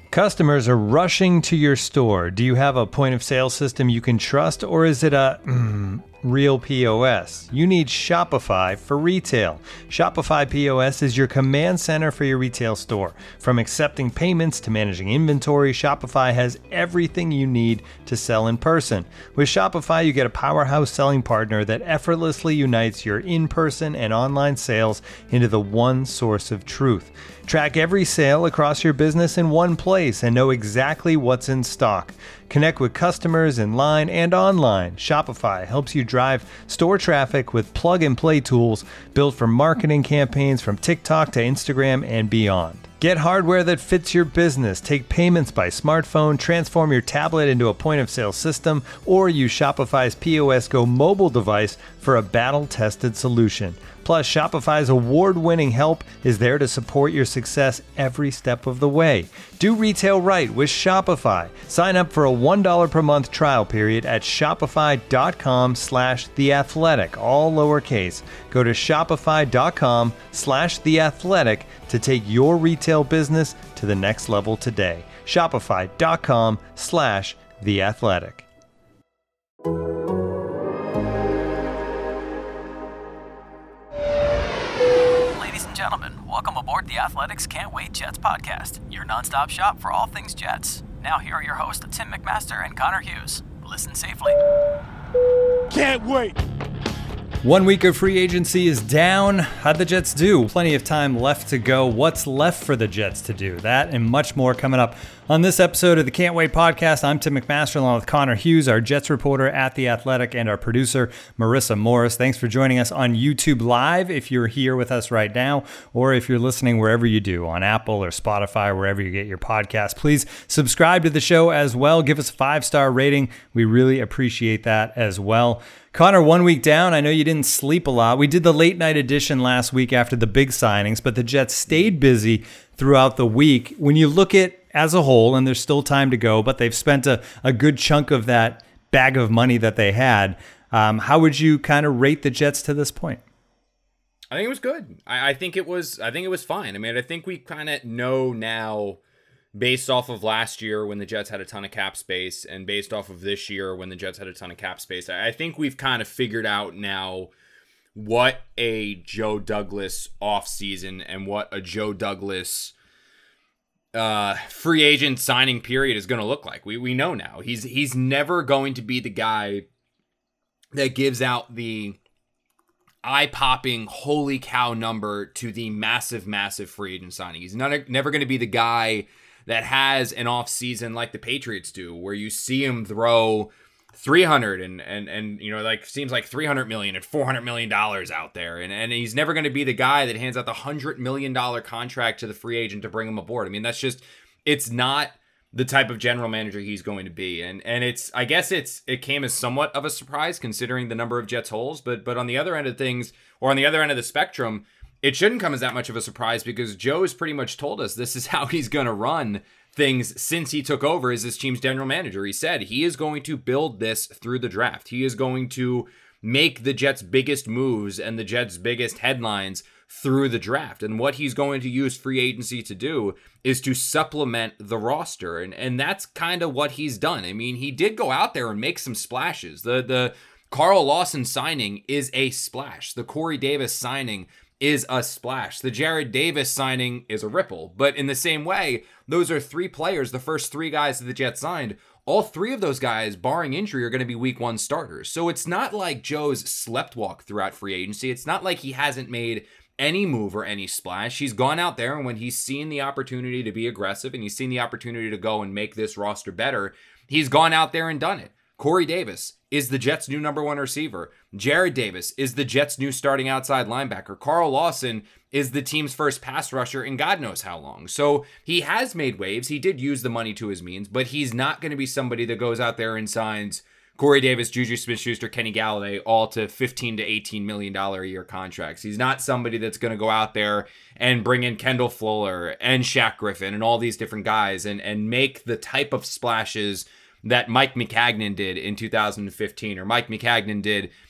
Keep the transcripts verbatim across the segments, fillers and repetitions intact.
Customers are rushing to your store. Do you have a point of sale system you can trust, or is it a mm, real P O S? You need Shopify for retail. Shopify P O S is your command center for your retail store. From accepting payments to managing inventory, Shopify has everything you need to sell in person. With Shopify, you get a powerhouse selling partner that effortlessly unites your in-person and online sales into the one source of truth. Track every sale across your business in one place and know exactly what's in stock. Connect with customers in line and online. Shopify helps you drive store traffic with plug-and-play tools built for marketing campaigns from TikTok to Instagram and beyond. Get hardware that fits your business. Take payments by smartphone, transform your tablet into a point-of-sale system, or use Shopify's P O S Go mobile device for a battle-tested solution. Plus, Shopify's award-winning help is there to support your success every step of the way. Do retail right with Shopify. Sign up for a one dollar per month trial period at shopify.com slash theathletic, all lowercase. Go to shopify.com slash theathletic to take your retail business to the next level today. Shopify.com slash theathletic. Gentlemen, welcome aboard the Athletics Can't Wait Jets podcast, your nonstop shop for all things Jets. Now here are your hosts, Tim McMaster and Connor Hughes. Listen safely. Can't wait! One week of free agency is down. How'd the Jets do? Plenty of time left to go. What's left for the Jets to do? That and much more coming up on this episode of the Can't Wait podcast. I'm Tim McMaster along with Connor Hughes, our Jets reporter at The Athletic, and our producer, Marissa Morris. Thanks for joining us on YouTube Live if you're here with us right now, or if you're listening wherever you do, on Apple or Spotify, wherever you get your podcast. Please subscribe to the show as well. Give us a five-star rating. We really appreciate that as well. Connor, one week down. I know you didn't sleep a lot. We did the late night edition last week after the big signings, but the Jets stayed busy throughout the week. When you look at as a whole, and there's still time to go, but they've spent a, a good chunk of that bag of money that they had. Um, how would you kind of rate the Jets to this point? I think it was good. I, I think it was. I think it was fine. I mean, I think we kind of know now, based off of last year when the Jets had a ton of cap space, and based off of this year when the Jets had a ton of cap space, I think we've kind of figured out now what a Joe Douglas offseason and what a Joe Douglas uh, free agent signing period is going to look like. We we know now. He's he's never going to be the guy that gives out the eye-popping, holy cow number to the massive, massive free agent signing. He's not never going to be the guy that has an off season like the Patriots do, where you see him throw three hundred and, and, and, you know, like seems like three hundred million and four hundred million dollars out there. And, and he's never going to be the guy that hands out the one hundred million dollars contract to the free agent to bring him aboard. I mean, that's just, it's not the type of general manager he's going to be. And, and it's, I guess it's, it came as somewhat of a surprise considering the number of Jets holes, but, but on the other end of things, or on the other end of the spectrum, it shouldn't come as that much of a surprise because Joe has pretty much told us this is how he's going to run things since he took over as this team's general manager. He said he is going to build this through the draft. He is going to make the Jets' biggest moves and the Jets' biggest headlines through the draft. And what he's going to use free agency to do is to supplement the roster. And, and that's kind of what he's done. I mean, he did go out there and make some splashes. The, the Carl Lawson signing is a splash. The Corey Davis signing is a splash. The Jared Davis signing is a ripple. But in the same way, those are three players, the first three guys that the Jets signed. All three of those guys, barring injury, are going to be week one starters. So it's not like Joe's slept walk throughout free agency. It's not like he hasn't made any move or any splash. He's gone out there, and when he's seen the opportunity to be aggressive and he's seen the opportunity to go and make this roster better, he's gone out there and done it. Corey Davis is the Jets' new number one receiver. Jared Davis is the Jets' new starting outside linebacker. Carl Lawson is the team's first pass rusher in God knows how long. So he has made waves. He did use the money to his means, but he's not going to be somebody that goes out there and signs Corey Davis, Juju Smith-Schuster, Kenny Galladay, all to fifteen to eighteen million dollars a year contracts. He's not somebody that's going to go out there and bring in Kendall Fuller and Shaq Griffin and all these different guys and, and make the type of splashes that Mike Maccagnan did in two thousand fifteen or Mike Maccagnan did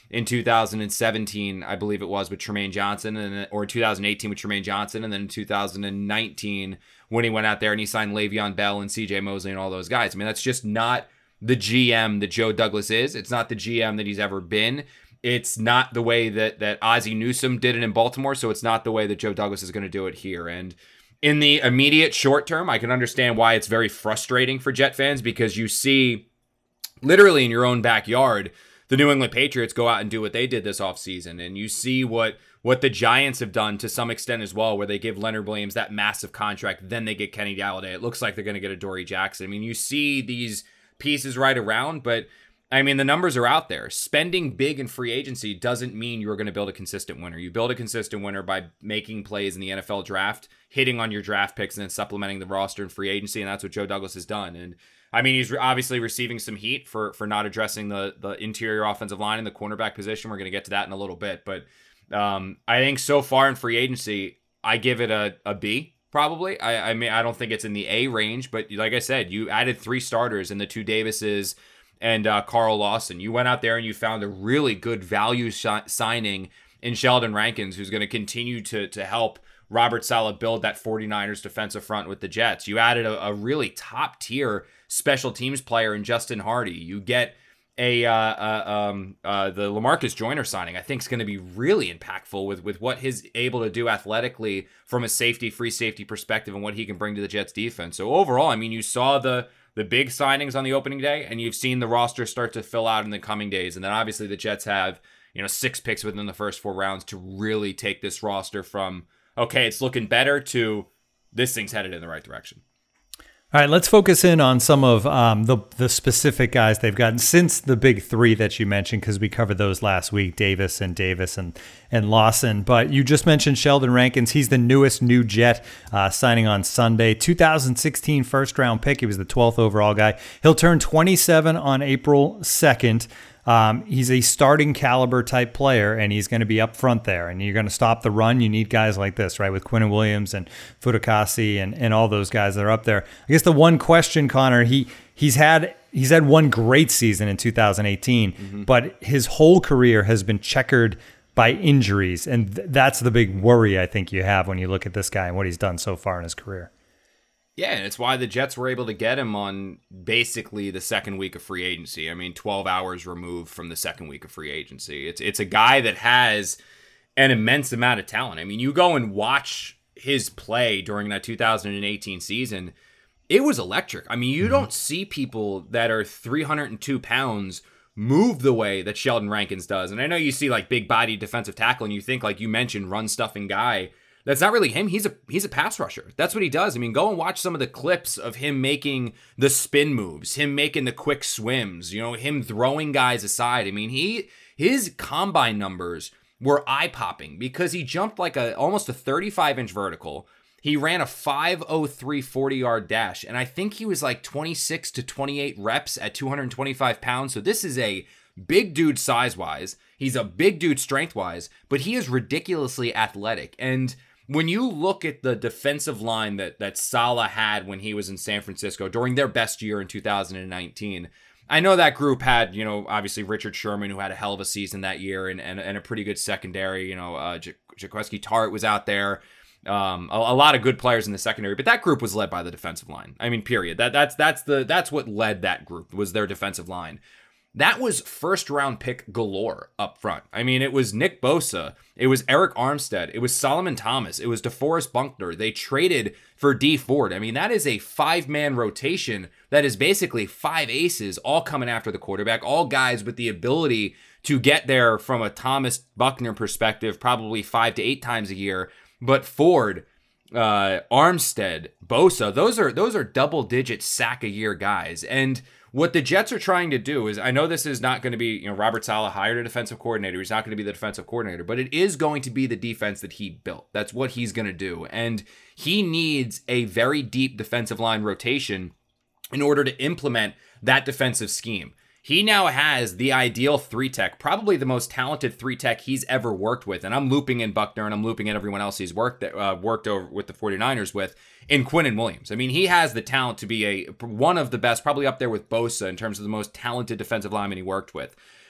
in two thousand seventeen, I believe it was, with Tremaine Johnson, and or two thousand eighteen with Tremaine Johnson, and then in two thousand nineteen when he went out there and he signed Le'Veon Bell and C J Mosley and all those guys. I mean, that's just not the G M that Joe Douglas is. It's not the G M that he's ever been. It's not the way that that Ozzie Newsome did it in Baltimore, so it's not the way that Joe Douglas is going to do it here. And in the immediate short term, I can understand why it's very frustrating for Jet fans, because you see literally in your own backyard the New England Patriots go out and do what they did this offseason, and you see what what the Giants have done to some extent as well, where they give Leonard Williams that massive contract, then they get Kenny Galladay. It looks like they're going to get a Dory Jackson. I mean, you see these pieces right around, but I mean, the numbers are out there. Spending big in free agency doesn't mean you're going to build a consistent winner. You build a consistent winner by making plays in the N F L draft, hitting on your draft picks, and then supplementing the roster in free agency, and that's what Joe Douglas has done. And I mean, he's obviously receiving some heat for for not addressing the the interior offensive line and the cornerback position. We're going to get to that in a little bit, but um, I think so far in free agency, I give it a, a B. Probably. I, I mean, I don't think it's in the A range, but like I said, you added three starters in the two Davises and uh, Carl Lawson. You went out there and you found a really good value sh- signing in Sheldon Rankins, who's going to continue to to help Robert Saleh build that 49ers defensive front with the Jets. You added a, a really top tier special teams player in Justin Hardy. You get a uh, uh, um, uh, the LaMarcus Joyner signing, I think, is going to be really impactful with with what he's able to do athletically from a safety, free safety perspective, and what he can bring to the Jets defense. So overall, I mean, you saw the the big signings on the opening day, and you've seen the roster start to fill out in the coming days. And then obviously the Jets have, you know, six picks within the first four rounds to really take this roster from, okay, it's looking better, to this thing's headed in the right direction. All right, let's focus in on some of um, the the specific guys they've gotten since the big three that you mentioned, because we covered those last week, Davis and Davis and, and Lawson. But you just mentioned Sheldon Rankins. He's the newest new Jet, uh, signing on Sunday. two thousand sixteen first-round pick. He was the twelfth overall guy. He'll turn twenty-seven on April second. Um, he's a starting caliber type player, and he's going to be up front there. And you're going to stop the run. You need guys like this, right? With Quinnen Williams and Fudukasi and, and all those guys that are up there. I guess the one question, Connor, he he's had he's had one great season in two thousand eighteen, mm-hmm. but his whole career has been checkered by injuries, and th- that's the big worry I think you have when you look at this guy and what he's done so far in his career. Yeah, and it's why the Jets were able to get him on basically the second week of free agency. I mean, twelve hours removed from the second week of free agency. It's it's a guy that has an immense amount of talent. I mean, you go and watch his play during that two thousand eighteen season, it was electric. I mean, you mm-hmm. don't see people that are three hundred two pounds move the way that Sheldon Rankins does. And I know you see like big body defensive tackle, and you think, like you mentioned, run stuffing guy. That's not really him. He's a he's a pass rusher. That's what he does. I mean, go and watch some of the clips of him making the spin moves, him making the quick swims, you know, him throwing guys aside. I mean, he his combine numbers were eye-popping because he jumped like a almost a thirty-five inch vertical. He ran a five oh three forty-yard dash, and I think he was like twenty-six to twenty-eight reps at two hundred twenty-five pounds. So this is a big dude size-wise. He's a big dude strength-wise, but he is ridiculously athletic. And when you look at the defensive line that that Saleh had when he was in San Francisco during their best year in two thousand nineteen, I know that group had, you know, obviously Richard Sherman, who had a hell of a season that year, and and, and a pretty good secondary. You know, uh, J- Jaquiski Tartt was out there. Um, a, a lot of good players in the secondary, but that group was led by the defensive line. I mean, period. That that's that's the that's what led that group, was their defensive line. That was first round pick galore up front. I mean, it was Nick Bosa, it was Eric Armstead, it was Solomon Thomas, it was DeForest Buckner. They traded for Dee Ford. I mean, that is a five-man rotation that is basically five aces all coming after the quarterback, all guys with the ability to get there from a Thomas Buckner perspective, probably five to eight times a year. But Ford, uh, Armstead, Bosa, those are those are double-digit sack-a-year guys. And what the Jets are trying to do is, I know this is not going to be, you know, Robert Saleh hired a defensive coordinator. He's not going to be the defensive coordinator, but it is going to be the defense that he built. That's what he's going to do. And he needs a very deep defensive line rotation in order to implement that defensive scheme. He now has the ideal three tech, probably the most talented three tech he's ever worked with. And I'm looping in Buckner, and I'm looping in everyone else he's worked uh, worked over with the 49ers with, in Quinnen Williams. I mean, he has the talent to be a one of the best, probably up there with Bosa in terms of the most talented defensive lineman he worked with.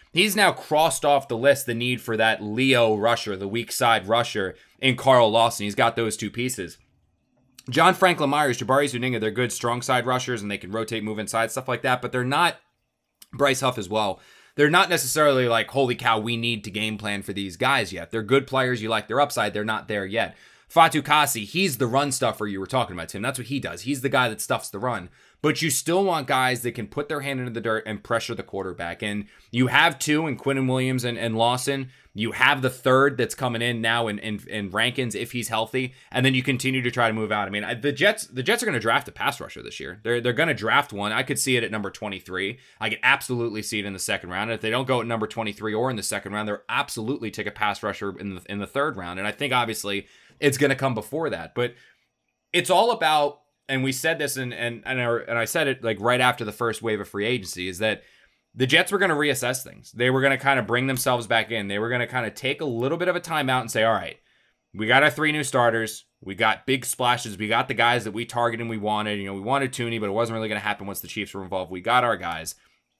He's now crossed off the list the need for that Leo rusher, the weak side rusher in Carl Lawson. He's got those two pieces. John Franklin Myers, Jabari Zuniga, they're good strong side rushers and they can rotate, move inside, stuff like that, but they're not, Bryce Huff as well, they're not necessarily like, holy cow, we need to game plan for these guys yet. They're good players, you like their upside, they're not there yet. Fatu Kasi, he's the run stuffer you were talking about, Tim. That's what he does. He's the guy that stuffs the run. But you still want guys that can put their hand into the dirt and pressure the quarterback. And you have two in Quinnen Williams and, and Lawson. You have the third that's coming in now in, in, in Rankins if he's healthy. And then you continue to try to move out. I mean, the Jets the Jets are going to draft a pass rusher this year. They're, they're going to draft one. I could see it at number twenty-three. I could absolutely see it in the second round. And if they don't go at number twenty-three or in the second round, they'll absolutely take a pass rusher in the, in the third round. And I think, obviously, it's going to come before that. But it's all about, and we said this, and and and, our, and I said it like right after the first wave of free agency, is that the Jets were going to reassess things. They were going to kind of bring themselves back in. They were going to kind of take a little bit of a timeout and say, all right, we got our three new starters. We got big splashes. We got the guys that we targeted and we wanted. You know, we wanted Tooney, but it wasn't really going to happen once the Chiefs were involved. We got our guys.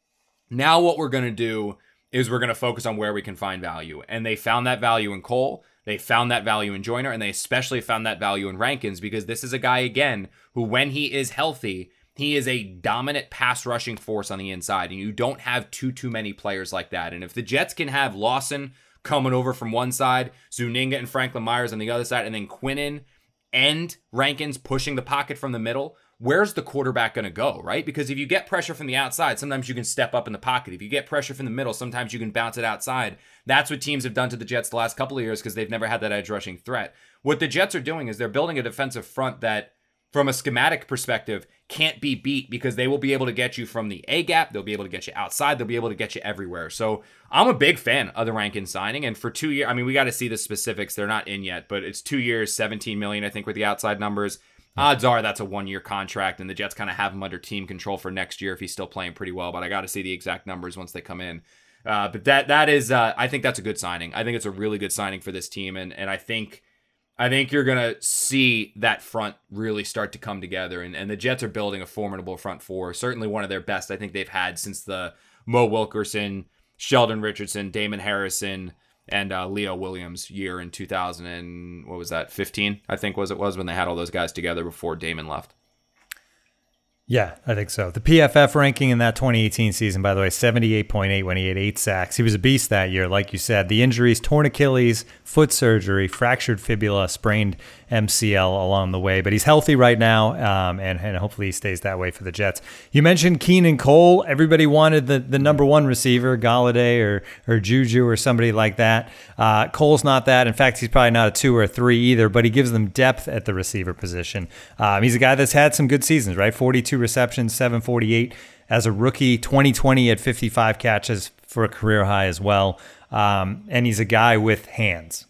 Now what we're going to do is we're going to focus on where we can find value. And they found that value in Cole. They found that value in Joyner, and they especially found that value in Rankins, because this is a guy, again, who when he is healthy, he is a dominant pass rushing force on the inside, and you don't have too, too many players like that. And if the Jets can have Lawson coming over from one side, Zuniga and Franklin Myers on the other side, and then Quinnen and Rankins pushing the pocket from the middle, where's the quarterback going to go, right? Because if you get pressure from the outside, sometimes you can step up in the pocket. If you get pressure from the middle, sometimes you can bounce it outside. That's what teams have done to the Jets the last couple of years because they've never had that edge rushing threat. What the Jets are doing is they're building a defensive front that, from a schematic perspective, can't be beat because they will be able to get you from the A-gap. They'll be able to get you outside. They'll be able to get you everywhere. So I'm a big fan of the Rankins signing. And for two years, I mean, we got to see the specifics. They're not in yet, but it's two years, seventeen million dollars, I think, with the outside numbers. Odds are that's a one-year contract, and the Jets kind of have him under team control for next year if he's still playing pretty well. But I got to see the exact numbers once they come in. Uh, but that that is, uh, I think that's a good signing. I think it's a really good signing for this team, and and I think I think you're gonna see that front really start to come together. And and the Jets are building a formidable front four, certainly one of their best I think they've had since the Mo Wilkerson, Sheldon Richardson, Damon Harrison, and uh, Leo Williams year in two thousand and what was that, fifteen? I think was it was when they had all those guys together before Damon left. Yeah, I think so. The P F F ranking in that twenty eighteen season, by the way, seventy-eight point eight when he had eight sacks. He was a beast that year, like you said. The injuries, torn Achilles, foot surgery, fractured fibula, sprained M C L along the way. But he's healthy right now, um, and, and hopefully he stays that way for the Jets. You mentioned Keenan Cole. Everybody wanted the, the number one receiver, Galladay or, or Juju or somebody like that. Uh, Cole's not that. In fact, he's probably not a two or a three either, but he gives them depth at the receiver position. Um, he's a guy that's had some good seasons, right? forty-two receptions, seven forty-eight as a rookie, twenty twenty at fifty-five catches for a career high as well. Um, and he's a guy with hands.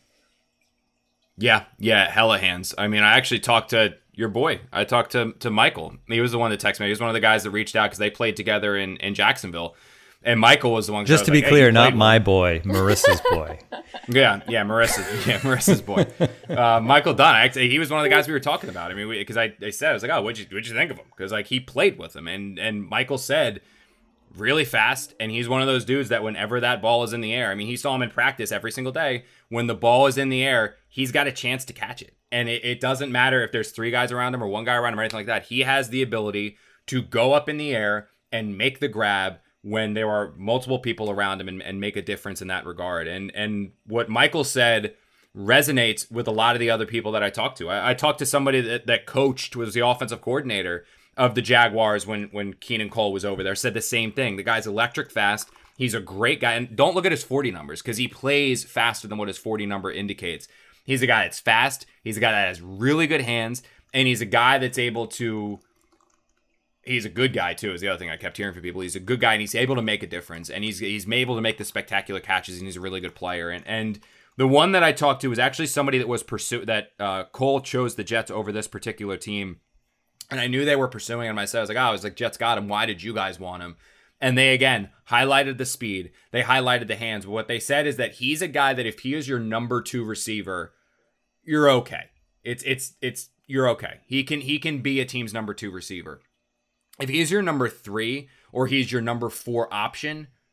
Yeah, yeah, hella hands. I mean, I actually talked to your boy. I talked to to Michael. He was the one that texted me. He was one of the guys that reached out because they played together in, in Jacksonville. And Michael was the one. Just to be like, clear, hey, not my boy, Marissa's boy. yeah, yeah, Marissa's, yeah, Marissa's boy. Uh, Michael Dunn. Actually, he was one of the guys we were talking about. I mean, because I, I said, I was like, oh, what'd you, what'd you think of him? Because like he played with him, and and Michael said, really fast, and he's one of those dudes that whenever that ball is in the air, I mean, he saw him in practice every single day. When the ball is in the air, he's got a chance to catch it, and it, it doesn't matter if there's three guys around him or one guy around him or anything like that. He has the ability to go up in the air and make the grab when there are multiple people around him and, and make a difference in that regard. And and what Michael said resonates with a lot of the other people that I talked to. I, I talked to somebody that, that coached, was the offensive coordinator of the Jaguars when, when Keenan Cole was over there, said the same thing. The guy's electric fast. He's a great guy. And don't look at his forty numbers because he plays faster than what his forty number indicates. He's a guy that's fast. He's a guy that has really good hands. And he's a guy that's able to... He's a good guy, too, is the other thing I kept hearing from people. He's a good guy, and he's able to make a difference. And he's he's able to make the spectacular catches, and he's a really good player. And and the one that I talked to was actually somebody that was pursue that uh, Cole chose the Jets over this particular team. And I knew they were pursuing him. I said, I was like, oh, I was like, Jets got him. Why did you guys want him? And they, again, highlighted the speed. They highlighted the hands. But what they said is that he's a guy that if he is your number two receiver, you're okay. It's it's it's you're okay. He can he can be a team's number two receiver. If he's your number three or he's your number four option,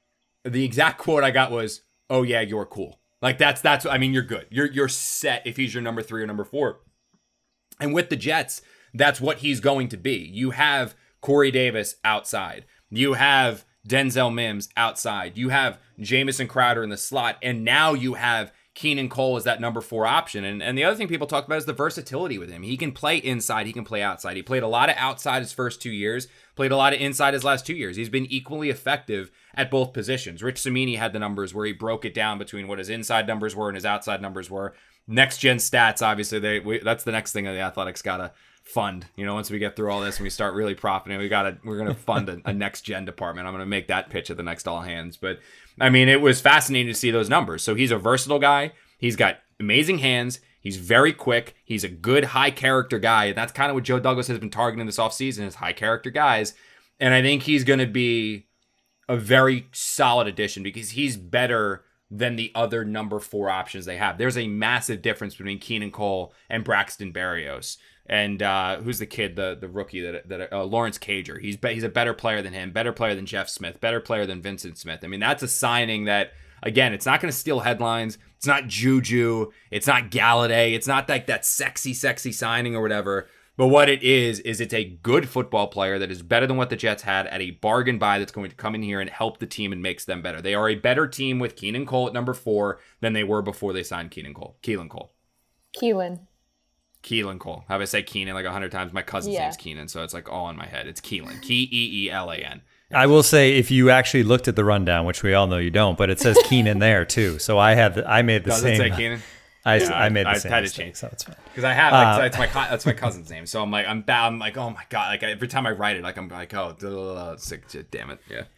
the exact quote I got was, "Oh yeah, you're cool." Like that's that's I mean, you're good. You're you're set if he's your number three or number four. And with the Jets, that's what he's going to be. You have Corey Davis outside. You have Denzel Mims outside. You have Jamison Crowder in the slot. And now you have Keenan Cole as that number four option. And, and the other thing people talk about is the versatility with him. He can play inside. He can play outside. He played a lot of outside his first two years, played a lot of inside his last two years. He's been equally effective at both positions. Rich Cimini had the numbers where he broke it down between what his inside numbers were and his outside numbers were. Next gen stats, obviously, they we, that's the next thing that the Athletics got to fund. You know, once we get through all this and we start really profiting, we got to we're going to fund a, a next gen department. I'm going to make that pitch at the next all hands. But I mean, it was fascinating to see those numbers. So he's a versatile guy. He's got amazing hands. He's very quick. He's a good high character guy. And that's kind of what Joe Douglas has been targeting this offseason is high character guys. And I think he's going to be a very solid addition because he's better than the other number four options they have. There's a massive difference between Keenan Cole and Braxton Berrios. And uh, who's the kid, the the rookie that that uh, Lawrence Cager? He's be, he's a better player than him, better player than Jeff Smith, better player than Vincent Smith. I mean, that's a signing that, again, it's not going to steal headlines. It's not Juju. It's not Galladay. It's not like that sexy, sexy signing or whatever. But what it is, is it's a good football player that is better than what the Jets had at a bargain buy that's going to come in here and help the team and makes them better. They are a better team with Keenan Cole at number four than they were before they signed Keenan Cole. Keelan Cole. Keelan. Keelan Cole. Have I said Keenan like a hundred times? My cousin's yeah. name's Keenan, so it's like all in my head. It's Keelan. K E E L A N. I will say, if you actually looked at the rundown, which we all know you don't, but it says Keenan there too. So I had, the, I made the Does same. it say Keenan? I, Yeah, I made the I, same I had to mistake, change, so it's fine. because I have like, Uh, that's my co- that's my cousin's name. So I'm like I'm bad. I'm like oh my god. Like every time I write it, like I'm like oh blah, blah, blah, it's like, damn it. Yeah.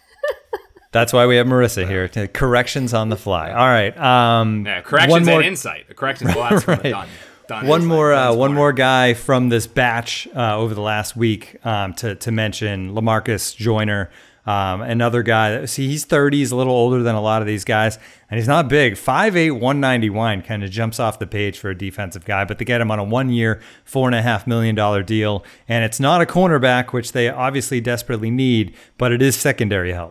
That's why we have Marissa here. To corrections on the fly. All right. Um, Yeah. Corrections one more, and insight. The corrections. Well, that's Right. done. Done. One Insight. more, uh, That's one fine. more guy from this batch uh, over the last week um, to to mention LaMarcus Joyner. Um, another guy that, see, he's thirty, he's a little older than a lot of these guys, and he's not big. five eight, one ninety-one kind of jumps off the page for a defensive guy, but they get him on a one-year, four point five million dollars deal, and it's not a cornerback, which they obviously desperately need, but it is secondary help.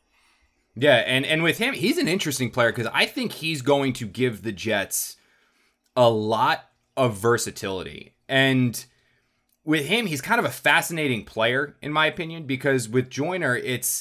Yeah, and, and with him, he's an interesting player because I think he's going to give the Jets a lot of versatility. And with him, he's kind of a fascinating player, in my opinion, because with Joyner, it's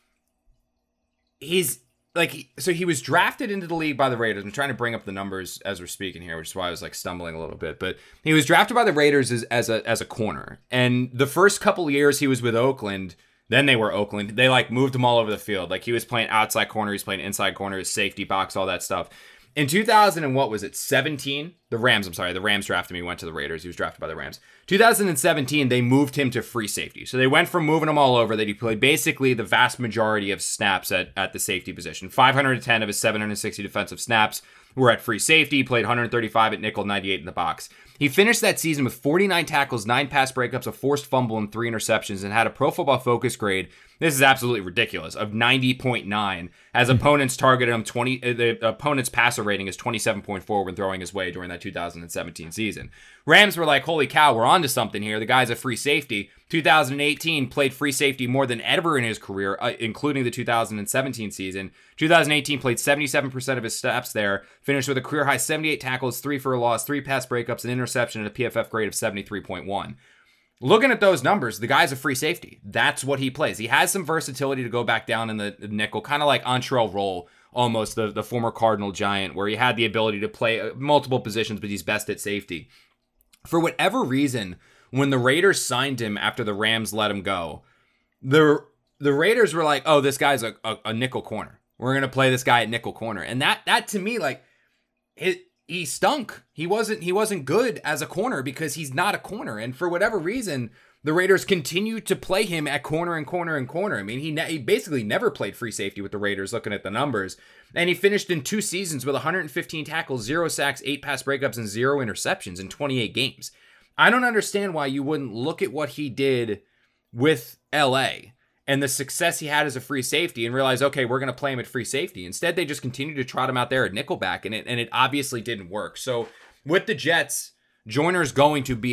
he's like, so he was drafted into the league by the Raiders. I'm trying to bring up the numbers as we're speaking here, which is why I was like stumbling a little bit. But he was drafted by the Raiders as, as a as a corner. And the first couple of years he was with Oakland, then they were Oakland. They like moved him all over the field. Like he was playing outside corner, he was playing inside corner, his safety box, all that stuff. In two thousand and what was it, seventeen? The Rams, I'm sorry, the Rams drafted him. He went to the Raiders. He was drafted by the Rams. two thousand seventeen, they moved him to free safety. So they went from moving him all over that he played basically the vast majority of snaps at, at the safety position. five hundred ten of his seven hundred sixty defensive snaps were at free safety. He played one hundred thirty-five at nickel, ninety-eight in the box. He finished that season with forty-nine tackles, nine pass breakups, a forced fumble, and three interceptions, and had a Pro Football Focus grade, this is absolutely ridiculous, of ninety point nine, as opponents targeted him twenty. The opponent's passer rating is twenty-seven point four when throwing his way during that two thousand seventeen season. Rams were like, holy cow, we're onto something here. The guy's a free safety. two thousand eighteen played free safety more than ever in his career, uh, including the two thousand seventeen season. two thousand eighteen played seventy-seven percent of his snaps there, finished with a career high seventy-eight tackles, three for a loss, three pass breakups, an interception, and a P F F grade of seventy-three point one. Looking at those numbers, the guy's a free safety. That's what he plays. He has some versatility to go back down in the, the nickel, kind of like Antrell Roll, almost the, the former Cardinal Giant, where he had the ability to play multiple positions, but he's best at safety. For whatever reason, when the Raiders signed him after the Rams let him go, the the Raiders were like, oh, this guy's a, a, a nickel corner. We're going to play this guy at nickel corner. And that, that to me, like, it, he stunk. He wasn't he wasn't good as a corner because he's not a corner. And for whatever reason, the Raiders continue to play him at corner and corner and corner. I mean, he, ne- he basically never played free safety with the Raiders, looking at the numbers. And he finished in two seasons with one hundred fifteen tackles, zero sacks, eight pass breakups, and zero interceptions in twenty-eight games. I don't understand why you wouldn't look at what he did with L A and the success he had as a free safety and realize, okay, we're going to play him at free safety. Instead, they just continue to trot him out there at nickelback, and it and it obviously didn't work. So with the Jets, Joyner's going to be a,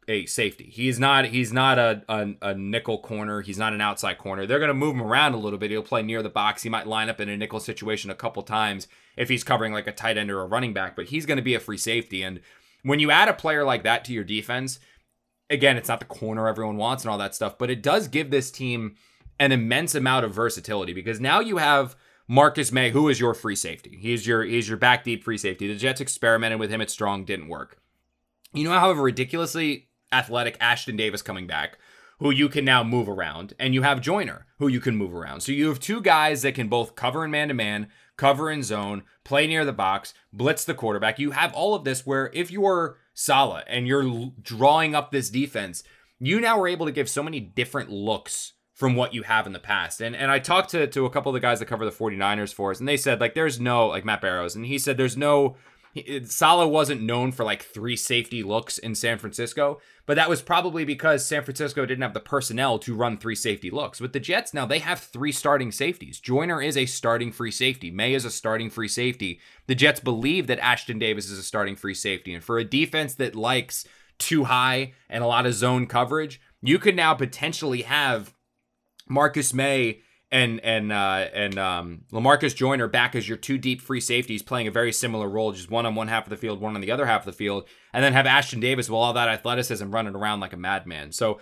a safety. He's not he's not a, a, a nickel corner. He's not an outside corner. They're going to move him around a little bit. He'll play near the box. He might line up in a nickel situation a couple times if he's covering like a tight end or a running back, but he's going to be a free safety. And when you add a player like that to your defense, again, it's not the corner everyone wants and all that stuff, but it does give this team an immense amount of versatility, because now you have Marcus Maye, who is your free safety. He's your he's your back deep free safety. The Jets experimented with him at strong, didn't work. You know, however, ridiculously athletic Ashton Davis coming back, who you can now move around, and you have Joyner, who you can move around. So you have two guys that can both cover in man-to-man, cover in zone, play near the box, blitz the quarterback. You have all of this where if you're Saleh and you're drawing up this defense, you now are able to give so many different looks from what you have in the past. And and I talked to, to a couple of the guys that cover the 49ers for us, and they said, like, there's no, like Matt Barrows, and he said there's no, Saleh wasn't known for like three safety looks in San Francisco, but that was probably because San Francisco didn't have the personnel to run three safety looks. With the Jets now, they have three starting safeties. Joyner is a starting free safety. Maye is a starting free safety. The Jets believe that Ashton Davis is a starting free safety. And for a defense that likes too high and a lot of zone coverage, you could now potentially have Marcus Maye and and uh, and um, LaMarcus Joyner back as your two deep free safeties, playing a very similar role, just one on one half of the field, one on the other half of the field, and then have Ashton Davis with all that athleticism running around like a madman. So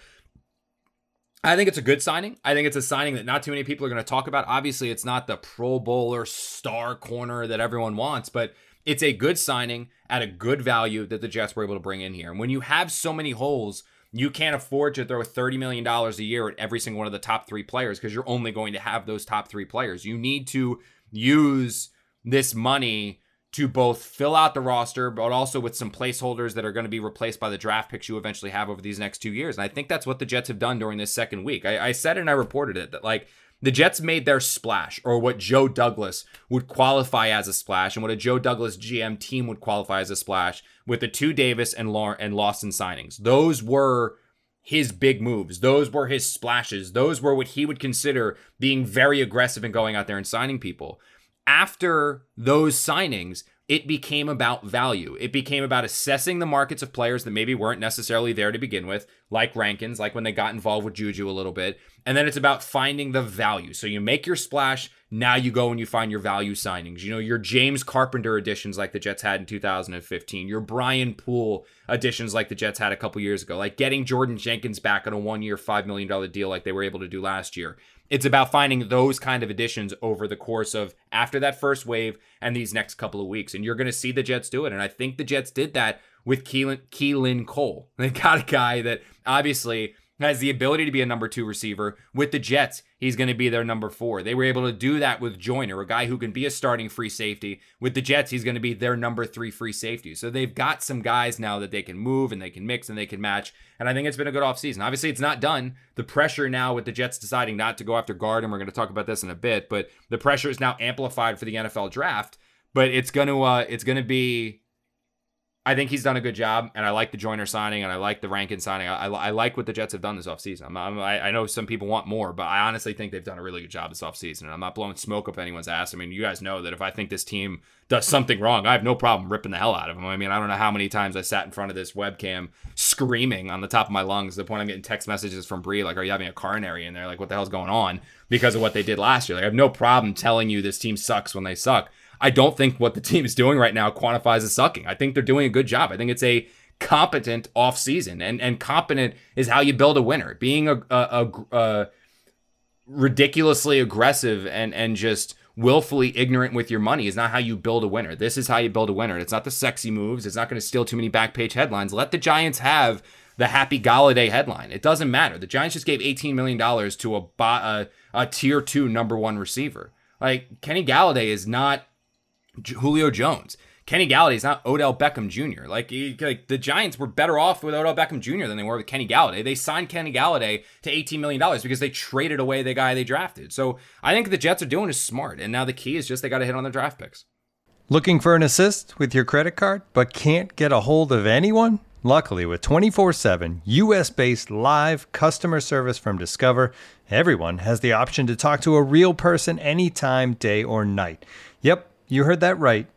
I think it's a good signing. I think it's a signing that not too many people are going to talk about. Obviously, it's not the Pro Bowler star corner that everyone wants, but it's a good signing at a good value that the Jets were able to bring in here. And when you have so many holes, you can't afford to throw thirty million dollars a year at every single one of the top three players, because you're only going to have those top three players. You need to use this money to both fill out the roster, but also with some placeholders that are going to be replaced by the draft picks you eventually have over these next two years. And I think that's what the Jets have done during this second week. I, I said it and I reported it, that like the Jets made their splash, or what Joe Douglas would qualify as a splash, and what a Joe Douglas G M team would qualify as a splash, with the two Davis and Law- and Lawson signings. Those were his big moves. Those were his splashes. Those were what he would consider being very aggressive and going out there and signing people. After those signings, it became about value. It became about assessing the markets of players that maybe weren't necessarily there to begin with, like Rankins, like when they got involved with Juju a little bit. And then it's about finding the value. So you make your splash, now you go and you find your value signings. You know, your James Carpenter additions like the Jets had in two thousand fifteen, your Brian Poole additions like the Jets had a couple years ago, like getting Jordan Jenkins back on a one-year, five million dollars deal like they were able to do last year. It's about finding those kind of additions over the course of after that first wave and these next couple of weeks. And you're going to see the Jets do it. And I think the Jets did that with Keelan, Keelan Cole. They got a guy that obviously has the ability to be a number two receiver. With the Jets, he's going to be their number four. They were able to do that with Joyner, a guy who can be a starting free safety. With the Jets, he's going to be their number three free safety. So they've got some guys now that they can move and they can mix and they can match. And I think it's been a good offseason. Obviously, it's not done. The pressure now with the Jets deciding not to go after guard, and we're going to talk about this in a bit, but the pressure is now amplified for the N F L draft. But it's going to uh, it's going to be... I think he's done a good job, and I like the Joyner signing, and I like the Rankin signing. I, I, I like what the Jets have done this offseason. I'm, I'm, I, I know some people want more, but I honestly think they've done a really good job this offseason, and I'm not blowing smoke up anyone's ass. I mean, you guys know that if I think this team does something wrong, I have no problem ripping the hell out of them. I mean, I don't know how many times I sat in front of this webcam screaming on the top of my lungs to the point I'm getting text messages from Bree, like, are you having a coronary in there? Like, what the hell's going on? Because of what they did last year. Like, I have no problem telling you this team sucks when they suck. I don't think what the team is doing right now quantifies as sucking. I think they're doing a good job. I think it's a competent offseason, and and competent is how you build a winner. Being a, a, a, a ridiculously aggressive and and just willfully ignorant with your money is not how you build a winner. This is how you build a winner. It's not the sexy moves. It's not going to steal too many back page headlines. Let the Giants have the Happy Galladay headline. It doesn't matter. The Giants just gave eighteen million dollars to a, a, a tier two number one receiver. Like, Kenny Galladay is not Julio Jones. Kenny Galladay is not Odell Beckham Junior Like, he, like the Giants were better off with Odell Beckham Junior than they were with Kenny Galladay. They signed Kenny Galladay to eighteen million dollars because they traded away the guy they drafted. So I think the Jets are doing is smart. And now the key is just they got to hit on their draft picks. Looking for an assist with your credit card, but can't get a hold of anyone? Luckily, with twenty-four seven U S-based live customer service from Discover, everyone has the option to talk to a real person anytime, day or night. Yep. You heard that right.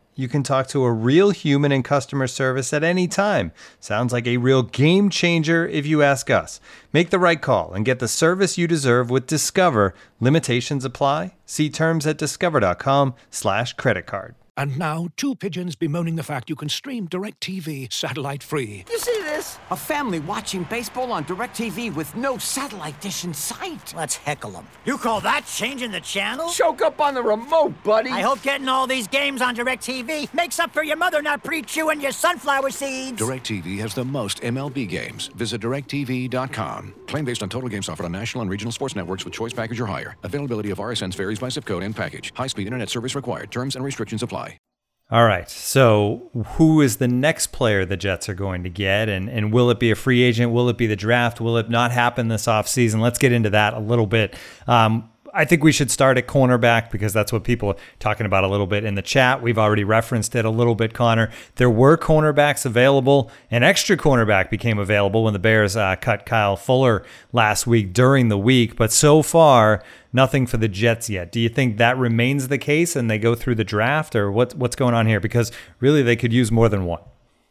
You can talk to a real human in customer service at any time. Sounds like a real game changer if you ask us. Make the right call and get the service you deserve with Discover. Limitations apply. See terms at discover.com slash credit card. And now, two pigeons bemoaning the fact you can stream DirecTV satellite-free. You see this? A family watching baseball on DirecTV with no satellite dish in sight. Let's heckle them. You call that changing the channel? Choke up on the remote, buddy. I hope getting all these games on DirecTV makes up for your mother not pre-chewing your sunflower seeds. DirecTV has the most M L B games. Visit direct T V dot com. Claim based on total games offered on national and regional sports networks with choice package or higher. Availability of R S Ns varies by zip code and package. High-speed internet service required. Terms and restrictions apply. All right, so who is the next player the Jets are going to get, and, and will it be a free agent? Will it be the draft? Will it not happen this offseason? Let's get into that a little bit. Um, I think we should start at cornerback because that's what people are talking about a little bit in the chat. We've already referenced it a little bit, Connor. There were cornerbacks available. An extra cornerback became available when the Bears uh, cut Kyle Fuller last week during the week, but so far, nothing for the Jets yet. Do you think that remains the case and they go through the draft, or what, what's going on here? Because really they could use more than one.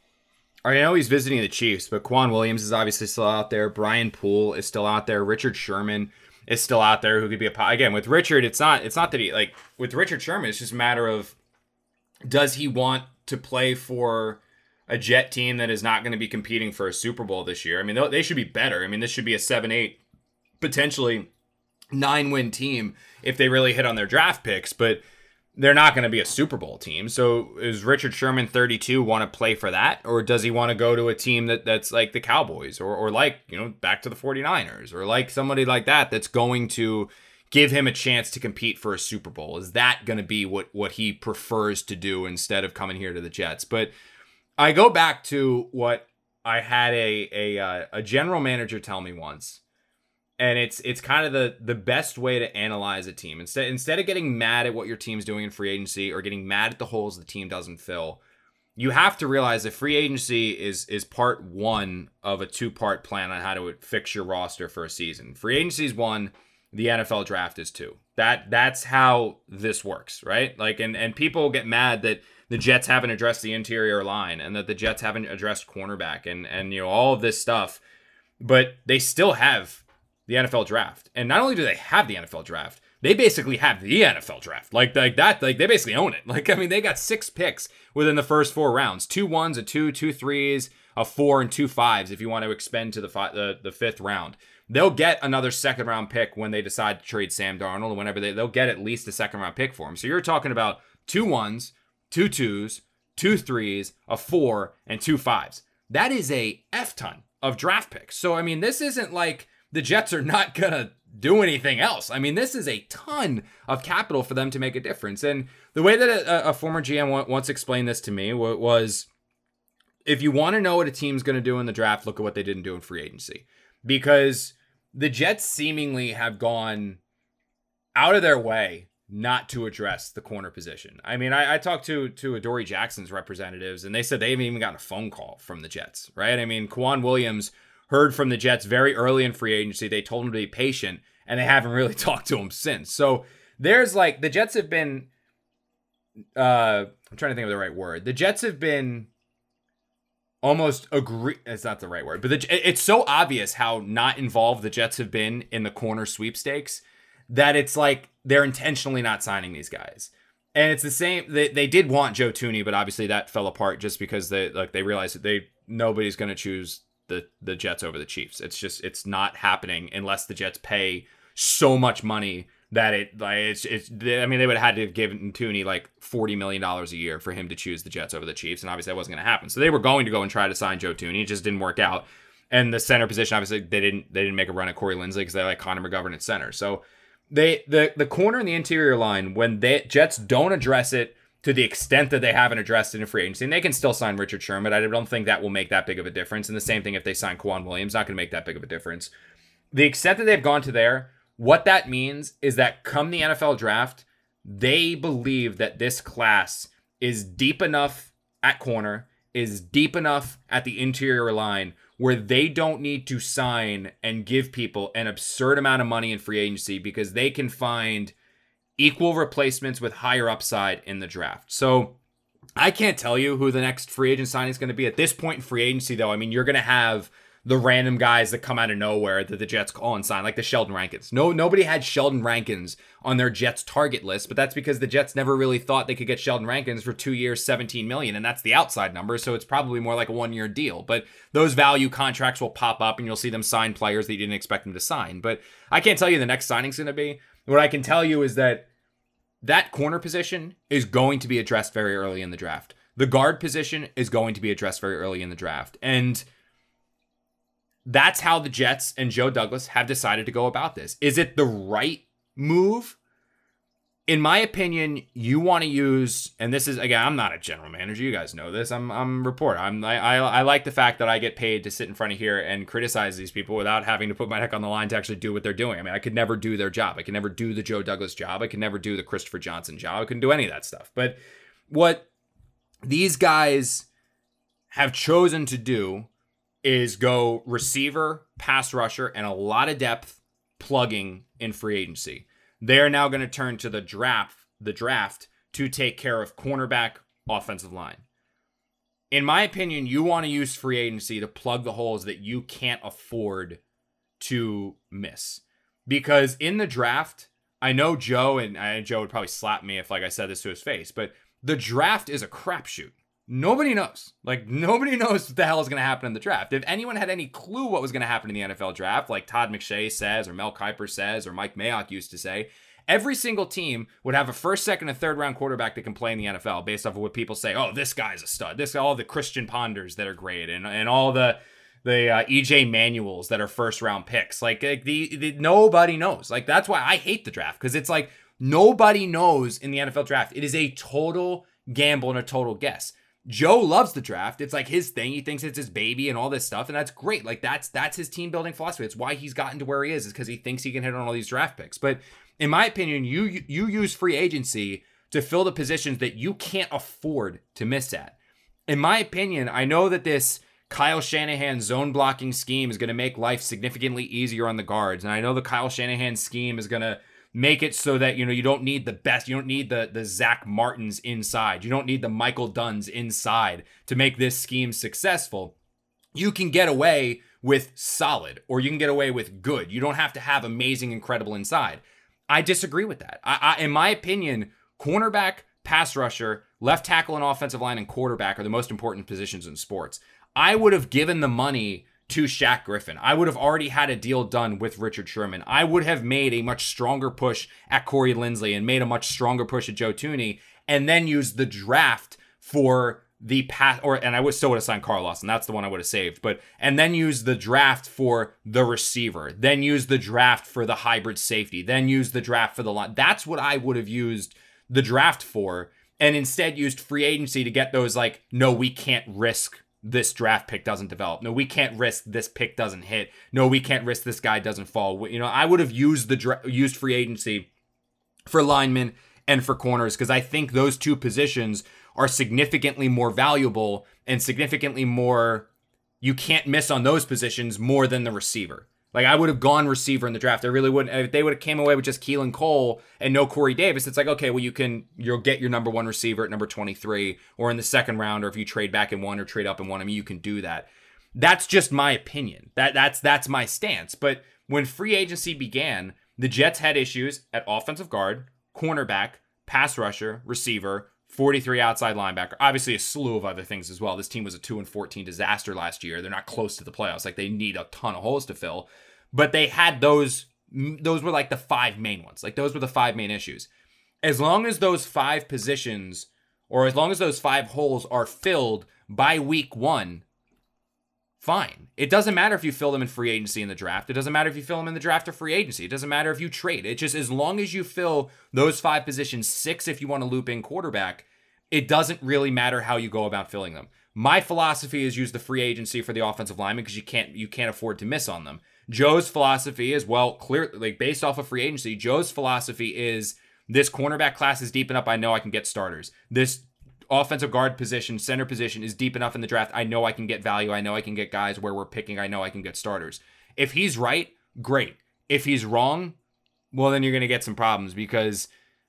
I know he's visiting the Chiefs, but Quan Williams is obviously still out there. Brian Poole is still out there. Richard Sherman is still out there, who could be a, again, with Richard, it's not, it's not that he, like, with Richard Sherman, it's just a matter of, does he want to play for a Jet team that is not going to be competing for a Super Bowl this year? I mean, they should be better. I mean, this should be a seven, eight, potentially nine win team if they really hit on their draft picks, but they're not going to be a Super Bowl team. So is Richard Sherman thirty-two want to play for that? Or does he want to go to a team that, that's like the Cowboys or, or like, you know, back to the 49ers or like somebody like that that's going to give him a chance to compete for a Super Bowl? Is that going to be what, what he prefers to do instead of coming here to the Jets? But I go back to what I had a, a, uh, a general manager tell me once. And it's it's kind of the the best way to analyze a team. Instead instead of getting mad at what your team's doing in free agency or getting mad at the holes the team doesn't fill, you have to realize that free agency is is part one of a two-part plan on how to fix your roster for a season. Free agency is one, the N F L draft is two. That that's how this works, right? Like and, and people get mad that the Jets haven't addressed the interior line and that the Jets haven't addressed cornerback and and you know all of this stuff, but they still have the N F L draft. And not only do they have the N F L draft, they basically have the N F L draft. Like, like that, like they basically own it. Like, I mean, they got six picks within the first four rounds. Two ones, a two, two threes, a four, and two fives if you want to expend to the fi- the, the fifth round. They'll get another second round pick when they decide to trade Sam Darnold, or whenever they, they'll get at least a second round pick for him. So you're talking about two ones, two twos, two threes, a four, and two fives. That is a F ton of draft picks. So, I mean, this isn't like the Jets are not going to do anything else. I mean, this is a ton of capital for them to make a difference. And the way that a, a former G M once explained this to me was, if you want to know what a team's going to do in the draft, look at what they didn't do in free agency. Because the Jets seemingly have gone out of their way not to address the corner position. I mean, I, I talked to to Adoree Jackson's representatives, and they said they haven't even gotten a phone call from the Jets, right? I mean, Quan Williams heard from the Jets very early in free agency. They told him to be patient, and they haven't really talked to him since. So there's like, the Jets have been, uh, I'm trying to think of the right word. The Jets have been almost agree. It's not the right word, but the, it's so obvious how not involved the Jets have been in the corner sweepstakes that it's like they're intentionally not signing these guys. And it's the same. They, they did want Joe Thuney, but obviously that fell apart just because they like they realized that they nobody's going to choose the the Jets over the Chiefs. It's just it's not happening unless the Jets pay so much money that it like it's it's. I mean, they would have had to have given Thuney like forty million dollars a year for him to choose the Jets over the Chiefs, and obviously that wasn't going to happen. So they were going to go and try to sign Joe Thuney. It just didn't work out. And the center position, obviously, they didn't they didn't make a run at Corey Linsley because they like Connor McGovern at center. So they the the corner and the interior line, when the Jets don't address it to the extent that they haven't addressed it in free agency, and they can still sign Richard Sherman. I don't think that will make that big of a difference. And the same thing if they sign Quan Williams, not going to make that big of a difference. The extent that they've gone to there, what that means is that come the N F L draft, they believe that this class is deep enough at corner, is deep enough at the interior line, where they don't need to sign and give people an absurd amount of money in free agency because they can find equal replacements with higher upside in the draft. So I can't tell you who the next free agent signing is going to be at this point in free agency, though. I mean, you're going to have the random guys that come out of nowhere that the Jets call and sign, like the Sheldon Rankins. No, nobody had Sheldon Rankins on their Jets target list, but that's because the Jets never really thought they could get Sheldon Rankins for two years, seventeen million dollars, and that's the outside number, so it's probably more like a one-year deal. But those value contracts will pop up, and you'll see them sign players that you didn't expect them to sign. But I can't tell you the next signing's going to be. What I can tell you is that that corner position is going to be addressed very early in the draft. The guard position is going to be addressed very early in the draft, and that's how the Jets and Joe Douglas have decided to go about this. Is it the right move? In my opinion, you want to use, and this is, again, I'm not a general manager. You guys know this. I'm I'm a reporter. I'm I, I I like the fact that I get paid to sit in front of here and criticize these people without having to put my neck on the line to actually do what they're doing. I mean, I could never do their job. I could never do the Joe Douglas job. I could never do the Christopher Johnson job. I couldn't do any of that stuff. But what these guys have chosen to do is go receiver, pass rusher, and a lot of depth plugging in free agency. They're now going to turn to the draft, the draft to take care of cornerback, offensive line. In my opinion, you want to use free agency to plug the holes that you can't afford to miss. Because in the draft, I know Joe, and I, Joe would probably slap me if like I said this to his face, but the draft is a crapshoot. Nobody knows. Like, nobody knows what the hell is going to happen in the draft. If anyone had any clue what was going to happen in the N F L draft, like Todd McShay says, or Mel Kiper says, or Mike Mayock used to say, every single team would have a first, second, and third round quarterback that can play in the N F L based off of what people say. Oh, this guy's a stud. This, all the Christian Ponders that are great, and, and all the the uh, E J Manuels that are first round picks. Like, the, the nobody knows. Like, that's why I hate the draft, because it's like nobody knows in the N F L draft. It is a total gamble and a total guess. Joe loves the draft. It's like his thing. He thinks it's his baby and all this stuff. And that's great. Like that's, that's his team building philosophy. It's why he's gotten to where he is, is because he thinks he can hit on all these draft picks. But in my opinion, you, you use free agency to fill the positions that you can't afford to miss at. In my opinion, I know that this Kyle Shanahan zone blocking scheme is going to make life significantly easier on the guards. And I know the Kyle Shanahan scheme is going to make it so that, you know, you don't need the best. You don't need the, the Zach Martins inside. You don't need the Michael Dunns inside to make this scheme successful. You can get away with solid, or you can get away with good. You don't have to have amazing, incredible inside. I disagree with that. I, I, in my opinion, cornerback, pass rusher, left tackle and offensive line, and quarterback are the most important positions in sports. I would have given the money to Shaq Griffin. I would have already had a deal done with Richard Sherman. I would have made a much stronger push at Corey Linsley and made a much stronger push at Joe Thuney, and then used the draft for the pass, or and I would still would have signed Carl Lawson. That's the one I would have saved. But and then use the draft for the receiver. Then use the draft for the hybrid safety. Then use the draft for the line. That's what I would have used the draft for, and instead used free agency to get those like, no, we can't risk this draft pick doesn't develop. No, we can't risk this pick doesn't hit. No, we can't risk this guy doesn't fall. You know, I would have used the dra- used free agency for linemen and for corners, because I think those two positions are significantly more valuable and significantly more, you can't miss on those positions more than the receiver. Like, I would have gone receiver in the draft. I really wouldn't. If they would have came away with just Keelan Cole and no Corey Davis, it's like, okay, well, you can, you'll get your number one receiver at number twenty-three, or in the second round, or if you trade back in one or trade up in one, I mean, you can do that. That's just my opinion. That that's that's my stance. But when free agency began, the Jets had issues at offensive guard, cornerback, pass rusher, receiver, forty-three outside linebacker, obviously a slew of other things as well. This team was a two and fourteen disaster last year. They're not close to the playoffs. Like, they need a ton of holes to fill, but they had those, those were like the five main ones. Like, those were the five main issues. As long as those five positions, or as long as those five holes are filled by week one, fine. It doesn't matter if you fill them in free agency in the draft. It doesn't matter if you fill them in the draft or free agency. It doesn't matter if you trade. It just, as long as you fill those five positions, six if you want to loop in quarterback, it doesn't really matter how you go about filling them. My philosophy is use the free agency for the offensive lineman, because you can't you can't afford to miss on them. Joe's philosophy is, well, clear, like based off of free agency, Joe's philosophy is, this cornerback class is deep enough, I know I can get starters. This offensive guard position, center position is deep enough in the draft, I know I can get value. I know I can get guys where we're picking. I know I can get starters. If he's right, great. If he's wrong, well, then you're going to get some problems, because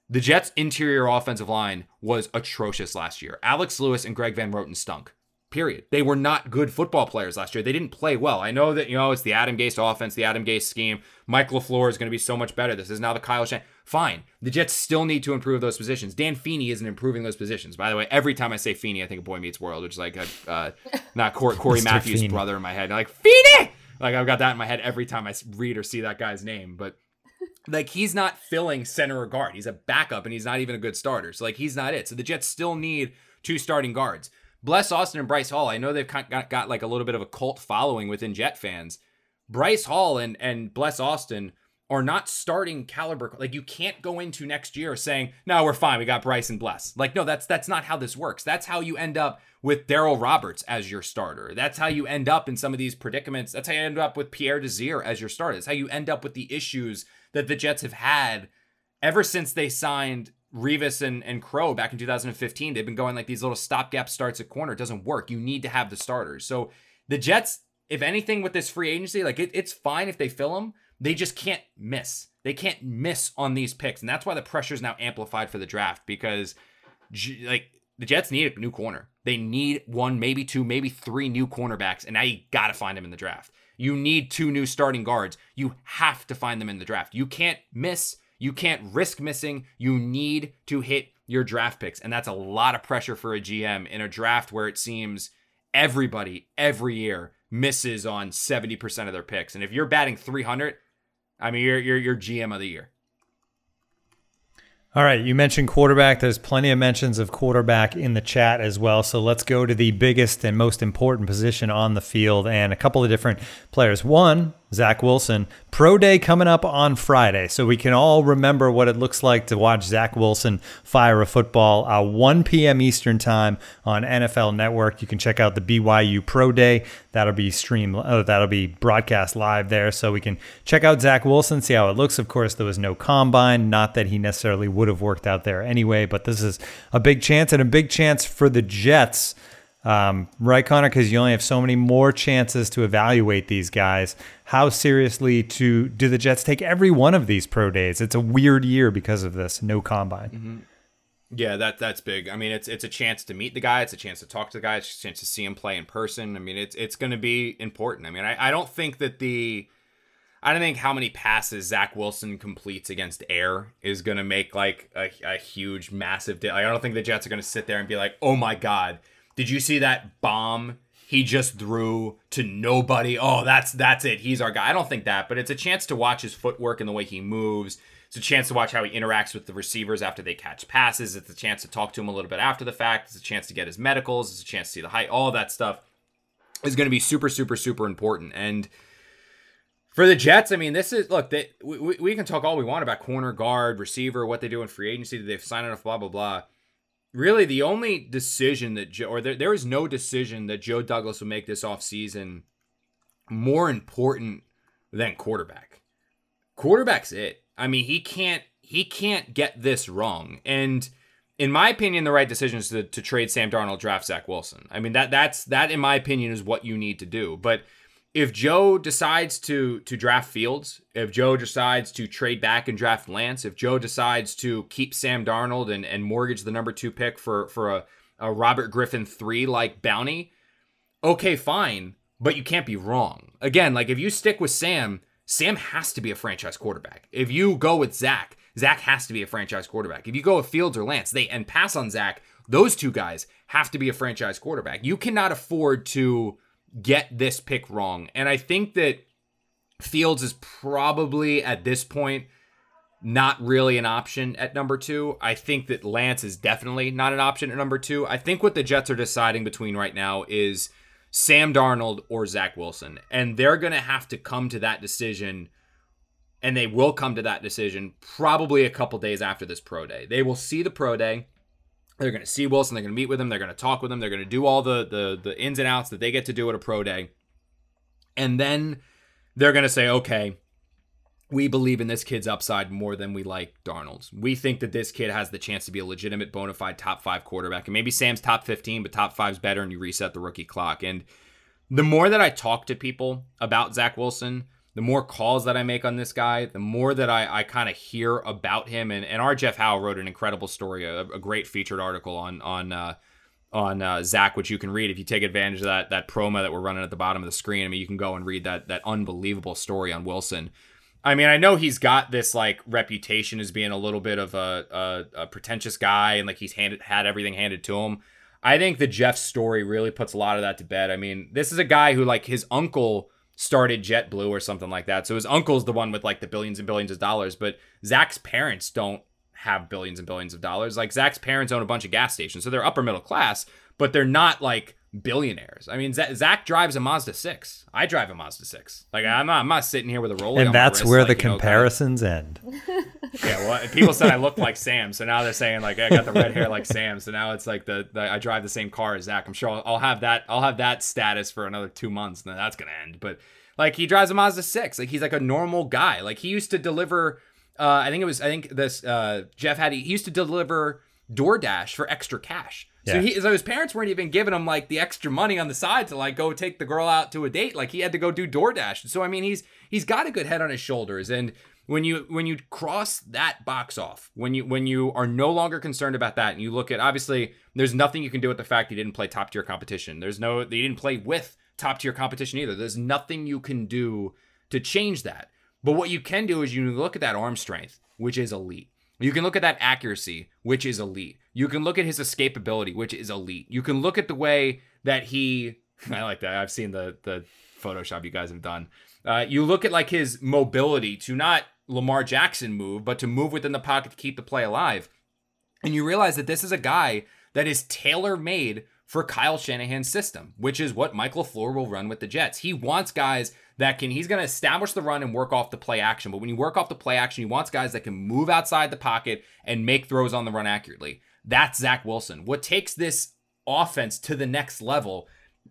The Jets' interior offensive line was atrocious last year. Alex Lewis and Greg Van Roten stunk. Period. They were not good football players last year. They didn't play well. I know that, you know, it's the Adam Gase offense, the Adam Gase scheme. Mike LaFleur is going to be so much better. This is now the Kyle Shanahan. Fine. The Jets still need to improve those positions. Dan Feeney isn't improving those positions. By the way, every time I say Feeney, I think of Boy Meets World, which is like, a, uh, not Corey, Corey Matthews' Feeney. brother in my head. I'm like, Feeney! Like, I've got that in my head every time I read or see that guy's name. But like, he's not filling center or guard. He's a backup, and he's not even a good starter. So, like, he's not it. So, the Jets still need two starting guards. Bless Austin and Bryce Hall. I know they've got, got like a little bit of a cult following within Jet fans. Bryce Hall and, and Bless Austin are not starting caliber. Like, you can't go into next year saying, no, we're fine. We got Bryce and Bless. Like, no, that's that's not how this works. That's how you end up with Darryl Roberts as your starter. That's how you end up in some of these predicaments. That's how you end up with Pierre Desir as your starter. That's how you end up with the issues that the Jets have had ever since they signed Revis and, and Crow back in two thousand fifteen. They've been going like these little stopgap starts at corner. It doesn't work. You need to have the starters. So the Jets, if anything with this free agency, like it, it's fine if they fill them. They just can't miss. They can't miss on these picks. And that's why the pressure is now amplified for the draft, because like the Jets need a new corner. They need one, maybe two, maybe three new cornerbacks. And now you got to find them in the draft. You need two new starting guards. You have to find them in the draft. You can't miss. You can't risk missing. You need to hit your draft picks. And that's a lot of pressure for a G M in a draft where it seems everybody every year misses on seventy percent of their picks. And if you're batting three hundred, I mean, you're, you're, you're G M of the year. All right, you mentioned quarterback. There's plenty of mentions of quarterback in the chat as well. So let's go to the biggest and most important position on the field and a couple of different players. One, Zach Wilson. Pro Day coming up on Friday, so we can all remember what it looks like to watch Zach Wilson fire a football. Uh, one p.m. Eastern time on N F L Network. You can check out the B Y U Pro Day. That'll be stream. Oh, that'll be broadcast live there, so we can check out Zach Wilson, see how it looks. Of course, there was no combine. Not that he necessarily would have worked out there anyway, but this is a big chance, and a big chance for the Jets. Um, right, Connor? Because you only have so many more chances to evaluate these guys. How seriously to do the Jets take every one of these pro days? It's a weird year because of this. No combine. Mm-hmm. Yeah, that that's big. I mean, it's it's a chance to meet the guy. It's a chance to talk to the guy. It's a chance to see him play in person. I mean, it's it's going to be important. I mean, I, I don't think that the I don't think how many passes Zach Wilson completes against air is going to make like a, a huge, massive deal. Like, I don't think the Jets are going to sit there and be like, oh my God, did you see that bomb he just threw to nobody? Oh, that's that's it. He's our guy. I don't think that, but it's a chance to watch his footwork and the way he moves. It's a chance to watch how he interacts with the receivers after they catch passes. It's a chance to talk to him a little bit after the fact. It's a chance to get his medicals. It's a chance to see the height. All of that stuff is going to be super, super, super important. And for the Jets, I mean, this is, look, they, we, we can talk all we want about corner, guard, receiver, what they do in free agency, that they've signed enough, blah, blah, blah. Really, the only decision that, Joe, or there, there is no decision that Joe Douglas will make this offseason more important than quarterback. Quarterback's it. I mean, he can't he can't get this wrong. And in my opinion, the right decision is to, to trade Sam Darnold, draft Zach Wilson. I mean, that that's that in my opinion is what you need to do. But if Joe decides to to draft Fields, if Joe decides to trade back and draft Lance, if Joe decides to keep Sam Darnold and, and mortgage the number two pick for, for a, a Robert Griffin three like bounty, okay, fine. But you can't be wrong. Again, like if you stick with Sam, Sam has to be a franchise quarterback. If you go with Zach, Zach has to be a franchise quarterback. If you go with Fields or Lance, they and pass on Zach, those two guys have to be a franchise quarterback. You cannot afford to get this pick wrong. And I think that Fields is probably at this point not really an option at number two. I think that Lance is definitely not an option at number two. I think what the Jets are deciding between right now is Sam Darnold or Zach Wilson. And they're going to have to come to that decision, and they will come to that decision probably a couple days after this pro day. They will see the pro day. They're going to see Wilson. They're going to meet with him. They're going to talk with him. They're going to do all the, the, the ins and outs that they get to do at a pro day. And then they're going to say, okay, we believe in this kid's upside more than we like Darnold's. We think that this kid has the chance to be a legitimate bona fide top five quarterback. And maybe Sam's top fifteen, but top five's better and you reset the rookie clock. And the more that I talk to people about Zach Wilson, the more calls that I make on this guy, the more that I, I kind of hear about him. And, and our Jeff Howe wrote an incredible story, a, a great featured article on on uh, on uh, Zach, which you can read if you take advantage of that that promo that we're running at the bottom of the screen. I mean, you can go and read that that unbelievable story on Wilson. I mean, I know he's got this like reputation as being a little bit of a, a, a pretentious guy and like he's handed, had everything handed to him. I think the Jeff story really puts a lot of that to bed. I mean, this is a guy who like his uncle started JetBlue or something like that. So his uncle's the one with like the billions and billions of dollars, but Zach's parents don't have billions and billions of dollars. Like Zach's parents own a bunch of gas stations. So they're upper middle class, but they're not like billionaires. I mean, Zach drives a Mazda six. I drive a Mazda six. Like I'm not, I'm not sitting here with a Rollie. And that's where wrist, the like, comparisons you know, kind of... end. Yeah, well, people said I looked like Sam, so now they're saying like I got the red hair like Sam. So now it's like the, the I drive the same car as Zach. I'm sure I'll, I'll have that. I'll have that status for another two months, and then that's gonna end. But like he drives a Mazda six. Like he's like a normal guy. Like he used to deliver. Uh, I think it was. I think this uh, Jeff had. He used to deliver DoorDash for extra cash. So, yeah. he, so his parents weren't even giving him like the extra money on the side to like go take the girl out to a date. Like he had to go do DoorDash. So I mean, he's he's got a good head on his shoulders. And when you when you cross that box off, when you when you are no longer concerned about that, and you look at obviously, there's nothing you can do with the fact he didn't play top tier competition. There's no he didn't play with top tier competition either. There's nothing you can do to change that. But what you can do is you look at that arm strength, which is elite. You can look at that accuracy, which is elite. You can look at his escapability, which is elite. You can look at the way that he, I like that. I've seen the the Photoshop you guys have done. Uh, you look at like his mobility to not Lamar Jackson move, but to move within the pocket to keep the play alive. And you realize that this is a guy that is tailor-made for Kyle Shanahan's system, which is what Mike LaFleur will run with the Jets. He wants guys that can, he's going to establish the run and work off the play action. But when you work off the play action, he wants guys that can move outside the pocket and make throws on the run accurately. That's Zach Wilson. What takes this offense to the next level,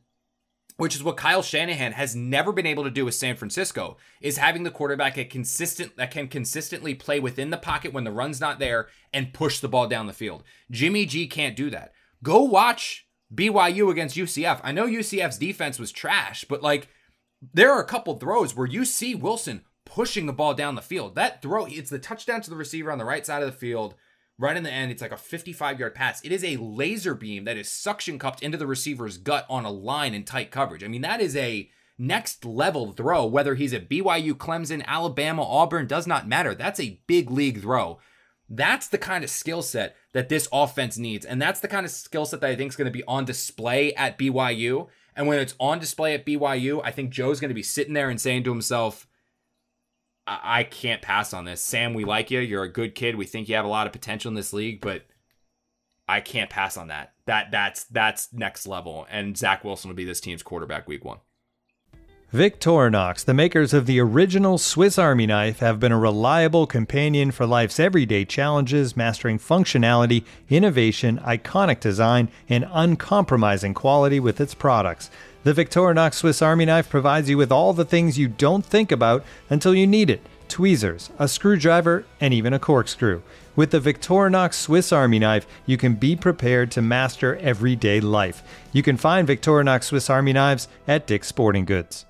which is what Kyle Shanahan has never been able to do with San Francisco, is having the quarterback a consistent that can consistently play within the pocket when the run's not there and push the ball down the field. Jimmy G can't do that. Go watch B Y U against U C F. I know U C F's defense was trash, but like there are a couple throws where you see Wilson pushing the ball down the field. That throw, it's the touchdown to the receiver on the right side of the field, right in the end. It's like a fifty-five yard pass. It is a laser beam that is suction cupped into the receiver's gut on a line in tight coverage. I mean, that is a next level throw, whether he's at B Y U, Clemson, Alabama, Auburn, does not matter. That's a big league throw. That's the kind of skill set that this offense needs. And that's the kind of skill set that I think is going to be on display at B Y U. And when it's on display at B Y U, I think Joe's going to be sitting there and saying to himself, I, I can't pass on this. Sam, we like you. You're a good kid. We think you have a lot of potential in this league, but I can't pass on that. That that's that's next level. And Zach Wilson will be this team's quarterback week one. Victorinox, the makers of the original Swiss Army knife, have been a reliable companion for life's everyday challenges, mastering functionality, innovation, iconic design, and uncompromising quality with its products. The Victorinox Swiss Army knife provides you with all the things you don't think about until you need it. Tweezers, a screwdriver, and even a corkscrew. With the Victorinox Swiss Army knife, you can be prepared to master everyday life. You can find Victorinox Swiss Army knives at Dick's Sporting Goods.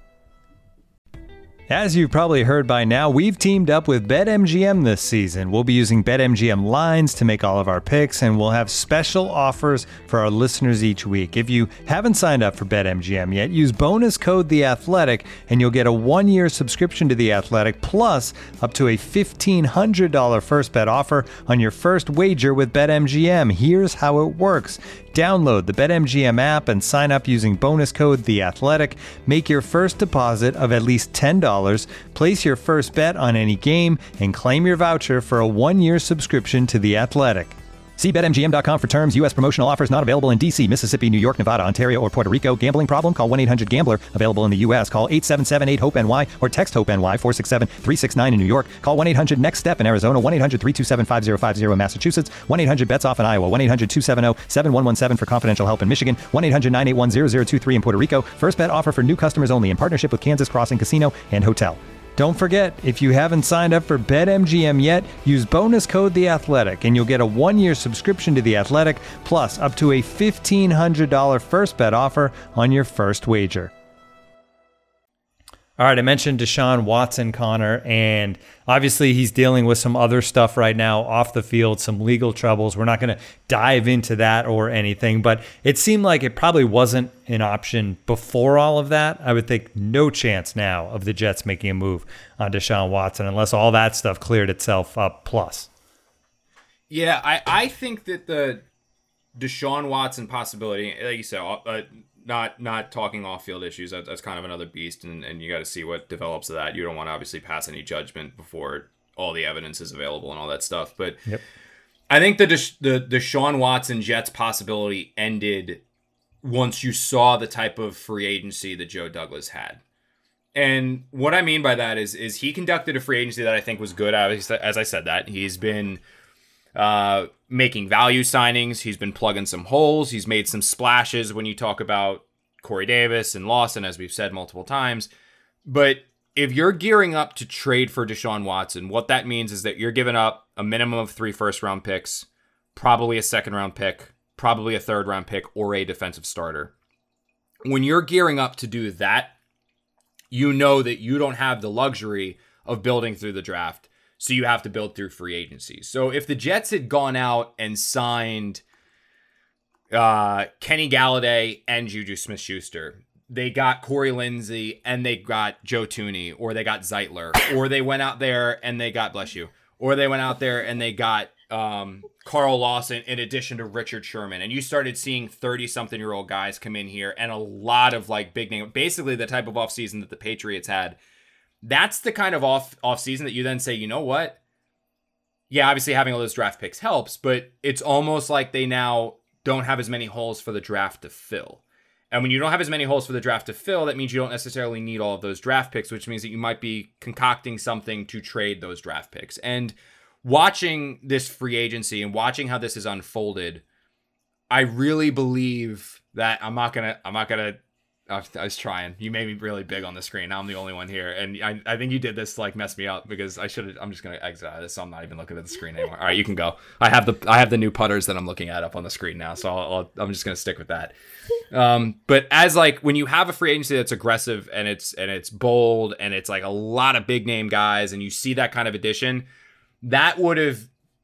As you've probably heard by now, we've teamed up with BetMGM this season. We'll be using BetMGM lines to make all of our picks, and we'll have special offers for our listeners each week. If you haven't signed up for BetMGM yet, use bonus code The Athletic, and you'll get a one-year subscription to The Athletic, plus up to a fifteen hundred dollars first bet offer on your first wager with BetMGM. Here's how it works. Download the BetMGM app and sign up using bonus code The Athletic. Make your first deposit of at least ten dollars, place your first bet on any game, and claim your voucher for a one-year subscription to The Athletic. See Bet M G M dot com for terms. U S promotional offers not available in D C, Mississippi, New York, Nevada, Ontario, or Puerto Rico. Gambling problem? Call one eight hundred gambler. Available in the U S. Call eight seven seven eight hope N Y or text HOPE-NY four six seven three six nine in New York. Call one eight hundred next step in Arizona. one eight hundred three two seven five zero five zero in Massachusetts. one eight hundred bets off in Iowa. one eight hundred two seven zero seven one one seven for confidential help in Michigan. one eight hundred nine eight one zero zero two three in Puerto Rico. First bet offer for new customers only in partnership with Kansas Crossing Casino and Hotel. Don't forget, if you haven't signed up for BetMGM yet, use bonus code The Athletic, and you'll get a one-year subscription to The Athletic, plus up to a fifteen hundred dollars first bet offer on your first wager. All right, I mentioned Deshaun Watson, Connor, and obviously he's dealing with some other stuff right now off the field, some legal troubles. We're not going to dive into that or anything, but it seemed like it probably wasn't an option before all of that. I would think no chance now of the Jets making a move on Deshaun Watson unless all that stuff cleared itself up plus. Yeah, I, I think that the Deshaun Watson possibility, like you said, uh, Not not talking off-field issues. That, that's kind of another beast, and, and you got to see what develops of that. You don't want to obviously pass any judgment before all the evidence is available and all that stuff. But yep. I think the the Deshaun Watson Jets possibility ended once you saw the type of free agency that Joe Douglas had. And what I mean by that is is he conducted a free agency that I think was good. As I said that, he's been uh, making value signings. He's been plugging some holes. He's made some splashes when you talk about Corey Davis and Lawson, as we've said multiple times. But if you're gearing up to trade for Deshaun Watson, what that means is that you're giving up a minimum of three first-round picks, probably a second-round pick, probably a third-round pick, or a defensive starter. When you're gearing up to do that, you know that you don't have the luxury of building through the draft. So you have to build through free agency. So if the Jets had gone out and signed uh, Kenny Galladay and Juju Smith-Schuster, they got Corey Lindsey and they got Joe Thuney, or they got Zeitler, or they went out there and they got, bless you, or they went out there and they got um, Carl Lawson in addition to Richard Sherman. And you started seeing thirty-something-year-old guys come in here and a lot of like big name, basically the type of offseason that the Patriots had. That's the kind of off off season that you then say, you know what? Yeah, obviously having all those draft picks helps, but it's almost like they now don't have as many holes for the draft to fill. And when you don't have as many holes for the draft to fill, that means you don't necessarily need all of those draft picks, which means that you might be concocting something to trade those draft picks. And watching this free agency and watching how this is unfolded, I really believe that I'm not gonna, I'm not gonna. I was trying. You made me really big on the screen. Now I'm the only one here. And I, I think you did this to like mess me up because I should have, I'm just going to exit out of this. So I'm not even looking at the screen anymore. All right, you can go. I have the, I have the new putters that I'm looking at up on the screen now. So I'll, I'll, I'm just going to stick with that. Um, but as like, when you have a free agency that's aggressive and it's, and it's bold and it's like a lot of big name guys and you see that kind of addition, that would have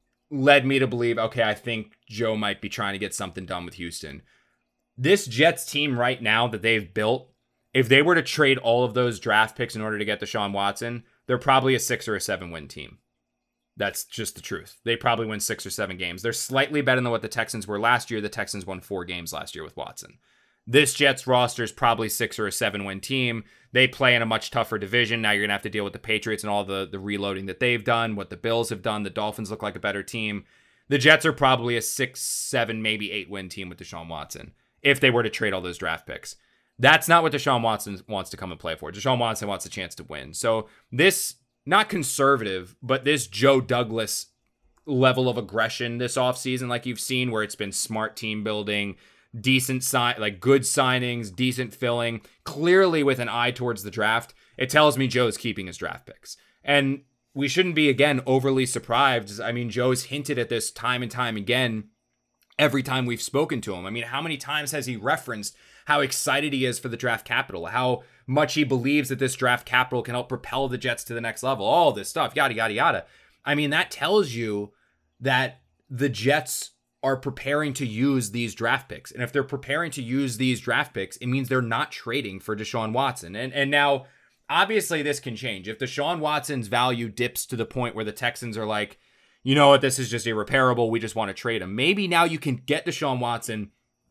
led me to believe, okay, I think Joe might be trying to get something done with Houston. This Jets team right now that they've built, if they were to trade all of those draft picks in order to get Deshaun Watson, they're probably a six or a seven win team. That's just the truth. They probably win six or seven games. They're slightly better than what the Texans were last year. The Texans won four games last year with Watson. This Jets roster is probably six or a seven win team. They play in a much tougher division. Now you're going to have to deal with the Patriots and all the, the reloading that they've done, what the Bills have done. The Dolphins look like a better team. The Jets are probably a six, seven, maybe eight win team with Deshaun Watson, if they were to trade all those draft picks. That's not what Deshaun Watson wants to come and play for. Deshaun Watson wants a chance to win. So this, not conservative, but this Joe Douglas level of aggression this offseason, like you've seen, where it's been smart team building, decent sign, like good signings, decent filling, clearly with an eye towards the draft, it tells me Joe's keeping his draft picks. And we shouldn't be, again, overly surprised. I mean, Joe's hinted at this time and time again every time we've spoken to him. I mean, how many times has he referenced how excited he is for the draft capital, how much he believes that this draft capital can help propel the Jets to the next level, all this stuff, yada, yada, yada. I mean, that tells you that the Jets are preparing to use these draft picks. And if they're preparing to use these draft picks, it means they're not trading for Deshaun Watson. And, and now, obviously, this can change. If Deshaun Watson's value dips to the point where the Texans are like, you know what, this is just irreparable, we just want to trade him. Maybe now you can get Deshaun Watson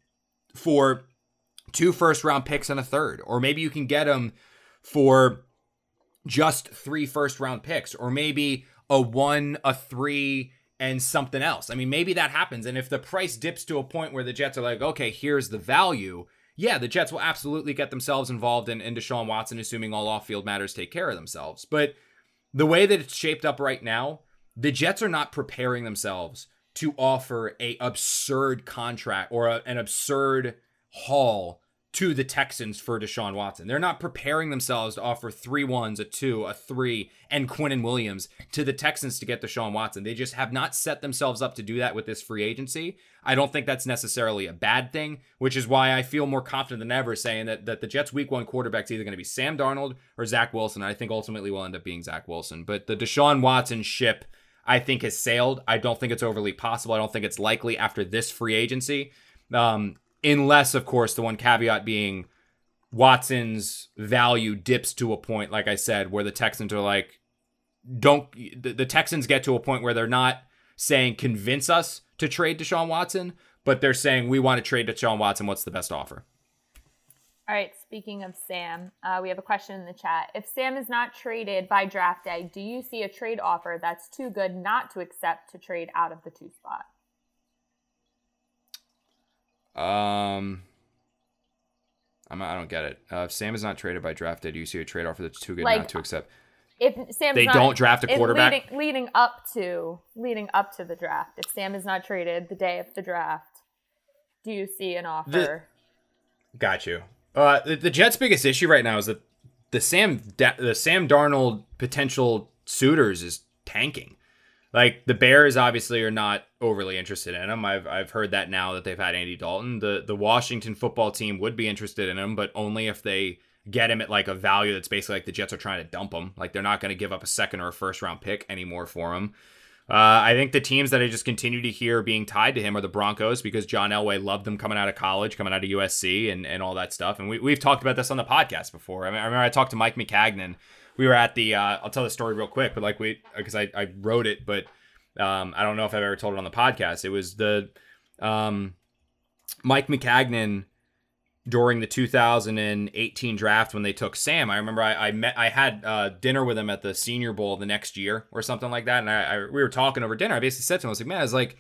for two first-round picks and a third. Or maybe you can get him for just three first-round picks. Or maybe a one, a three, and something else. I mean, maybe that happens. And if the price dips to a point where the Jets are like, okay, here's the value, yeah, the Jets will absolutely get themselves involved in, in Deshaun Watson, assuming all off-field matters take care of themselves. But the way that it's shaped up right now, the Jets are not preparing themselves to offer a absurd contract or a, an absurd haul to the Texans for Deshaun Watson. They're not preparing themselves to offer three ones, a two, a three, and Quinnen Williams to the Texans to get Deshaun Watson. They just have not set themselves up to do that with this free agency. I don't think that's necessarily a bad thing, which is why I feel more confident than ever saying that, that the Jets' week one quarterback's either going to be Sam Darnold or Zach Wilson. I think ultimately will end up being Zach Wilson. But the Deshaun Watson ship, I think, has sailed. I don't think it's overly possible. I don't think it's likely after this free agency. Um, Unless, of course, the one caveat being Watson's value dips to a point, like I said, where the Texans are like, don't, the, the Texans get to a point where they're not saying convince us to trade Deshaun Watson, but they're saying we want to trade Deshaun Watson. What's the best offer? All right. Speaking of Sam, uh, we have a question in the chat. If Sam is not traded by draft day, do you see a trade offer that's too good not to accept to trade out of the two spot? Um, I'm, I don't get it. Uh, if Sam is not traded by draft day, do you see a trade offer that's too good like, not to accept? If Sam's they not, don't draft a quarterback leading, leading up to leading up to the draft. If Sam is not traded the day of the draft, do you see an offer? The, got you. Uh, the, the Jets' biggest issue right now is that the Sam the Sam Darnold potential suitors is tanking. Like, the Bears obviously are not overly interested in him. I've I've heard that now that they've had Andy Dalton. The the Washington football team would be interested in him, but only if they get him at like a value that's basically like the Jets are trying to dump him. Like, they're not going to give up a second or a first round pick anymore for him. Uh, I think the teams that I just continue to hear being tied to him are the Broncos, because John Elway loved them coming out of college, coming out of U S C and, and all that stuff. And we, we've talked about this on the podcast before. I, mean, I remember I talked to Mike Maccagnan. We were at the, uh, I'll tell the story real quick, but like we, because I, I wrote it, but um, I don't know if I've ever told it on the podcast. It was the um, Mike Maccagnan during the two thousand eighteen draft when they took Sam. I remember I, I met, I had uh, dinner with him at the Senior Bowl the next year or something like that. And I, I we were talking over dinner. I basically said to him, I was like, man, I was like,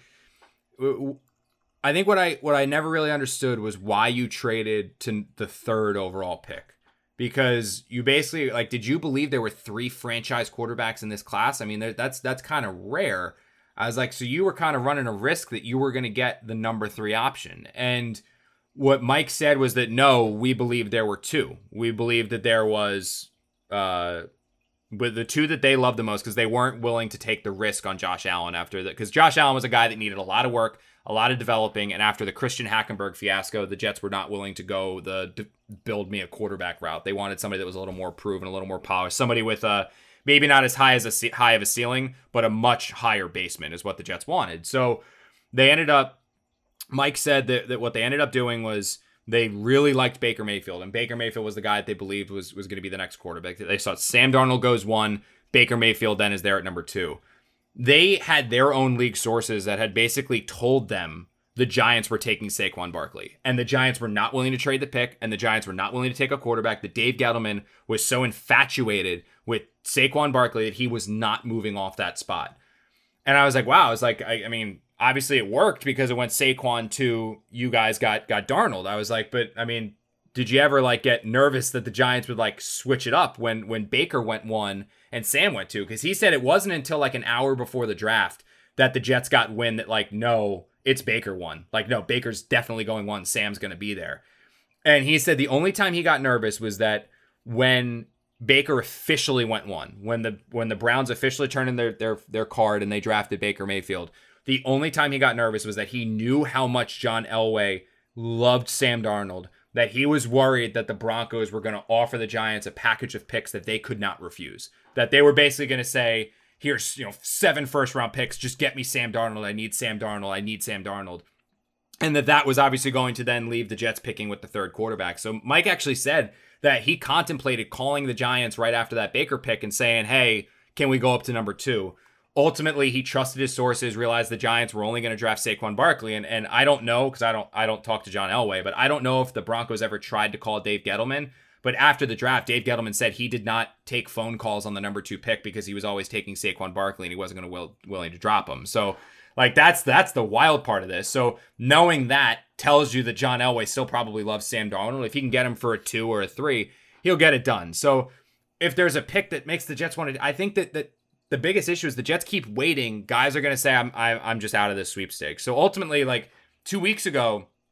I think what I, what I never really understood was why you traded to the third overall pick. Because you basically, like, did you believe there were three franchise quarterbacks in this class? I mean, that's that's kind of rare. I was like, so you were kind of running a risk that you were going to get the number three option. And what Mike said was that, no, we believed there were two. We believed that there was uh, but the two that they loved the most, because they weren't willing to take the risk on Josh Allen after that. Because Josh Allen was a guy that needed a lot of work, a lot of developing, and after the Christian Hackenberg fiasco, the Jets were not willing to go the d- build me a quarterback route. They wanted somebody that was a little more proven, a little more polished, somebody with a maybe not as high as a ce- high of a ceiling, but a much higher basement is what the Jets wanted. So they ended up. Mike said that, that what they ended up doing was they really liked Baker Mayfield, and Baker Mayfield was the guy that they believed was was going to be the next quarterback. They saw Sam Darnold goes one, Baker Mayfield then is there at number two. They had their own league sources that had basically told them the Giants were taking Saquon Barkley, and the Giants were not willing to trade the pick, and the Giants were not willing to take a quarterback. That Dave Gettleman was so infatuated with Saquon Barkley that he was not moving off that spot. And I was like, wow, I was like, I, I mean, obviously it worked because it went Saquon to you guys got got Darnold. I was like, but I mean, did you ever like get nervous that the Giants would like switch it up when when Baker went one and Sam went two? Because he said it wasn't until like an hour before the draft that the Jets got wind that like, no, it's Baker one. Like, no, Baker's definitely going one. Sam's going to be there. And he said the only time he got nervous was that when Baker officially went one, when the when the Browns officially turned in their their their card and they drafted Baker Mayfield. The only time he got nervous was that he knew how much John Elway loved Sam Darnold, that he was worried that the Broncos were going to offer the Giants a package of picks that they could not refuse. That they were basically going to say, here's, you know, seven first round picks, just get me Sam Darnold. I need Sam Darnold. I need Sam Darnold. And that that was obviously going to then leave the Jets picking with the third quarterback. So Mike actually said that he contemplated calling the Giants right after that Baker pick and saying, hey, can we go up to number two? Ultimately, he trusted his sources, realized the Giants were only going to draft Saquon Barkley. And, and I don't know, because I don't I don't talk to John Elway, but I don't know if the Broncos ever tried to call Dave Gettleman. But after the draft, Dave Gettleman said he did not take phone calls on the number two pick because he was always taking Saquon Barkley and he wasn't going to will, willing to drop him. So, like, that's that's the wild part of this. So knowing that tells you that John Elway still probably loves Sam Darnold. If he can get him for a two or a three, he'll get it done. So if there's a pick that makes the Jets want to, I think that that. The biggest issue is the Jets keep waiting. Guys are going to say, I'm I'm just out of this sweepstakes. So ultimately, like two weeks ago,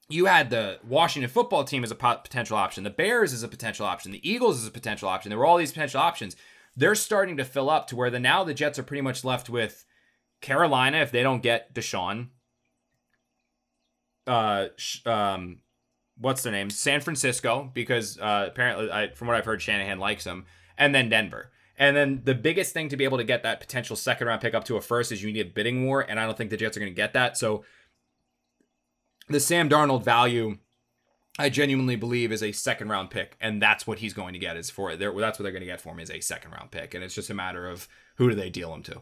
you had the Washington football team as a potential option. The Bears as a potential option. The Eagles as a potential option. There were all these potential options. They're starting to fill up to where the now the Jets are pretty much left with Carolina if they don't get Deshaun. Uh, um, what's their name? San Francisco, because uh, apparently, I, from what I've heard, Shanahan likes them. And then Denver. And then the biggest thing to be able to get that potential second round pick up to a first is you need a bidding war. And I don't think the Jets are going to get that. So the Sam Darnold value, I genuinely believe, is a second round pick. And that's what he's going to get is for that's what they're going to get for him is a second round pick. And it's just a matter of who do they deal him to.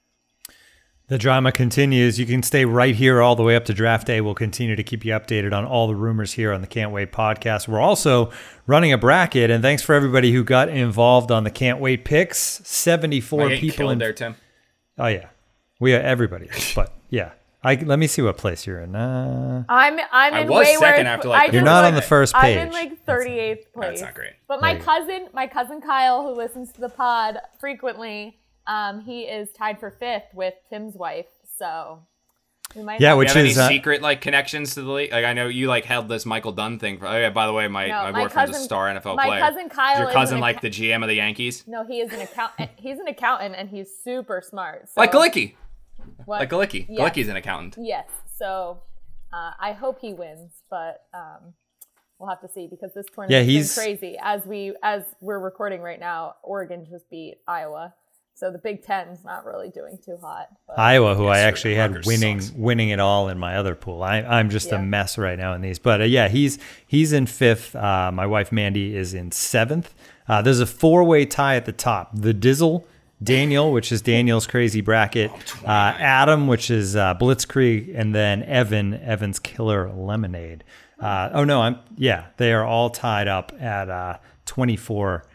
The drama continues. You can stay right here all the way up to draft day. We'll continue to keep you updated on all the rumors here on the Can't Wait podcast. We're also running a bracket, and thanks for everybody who got involved on the Can't Wait picks. seventy-four people in there, Tim. Oh yeah, we are everybody. But yeah, I let me see what place you're in. Uh, I'm I'm I in was way second worse, after like you're not on the first page. I'm in like thirty-eighth place. That's not great. But my cousin, my cousin Kyle, who listens to the pod frequently. Um, he is tied for fifth with Tim's wife, so we might. Yeah, have which do you have is any uh, secret like connections to the league. Like I know you like held this Michael Dunn thing. For, oh yeah, by the way, my, No, my my boyfriend's cousin- a star N F L my player. cousin Kyle Is your is cousin an like acca- the G M of the Yankees? No, he is an accountant. He's an accountant, and he's super smart. So, Like Galicki. what? Like Galicki. Yes. Galicki's an accountant. Yes. So uh, I hope he wins, but um, we'll have to see because this tournament Yeah, has he's- been crazy. As we as we're recording right now, Oregon just beat Iowa. So the Big Ten's not really doing too hot. But. Iowa, who I Yes, actually had Rutgers winning sucks. winning it all in my other pool. I, I'm just Yeah. a mess right now in these. But uh, yeah, he's he's in fifth. Uh, my wife Mandy is in seventh. Uh, there's a four-way tie at the top. The Dizzle, Daniel, which is Daniel's crazy bracket, uh, Adam, which is uh, Blitzkrieg, and then Evan, Evan's Killer Lemonade. Uh, oh no, I'm yeah, they are all tied up at uh, twenty-four.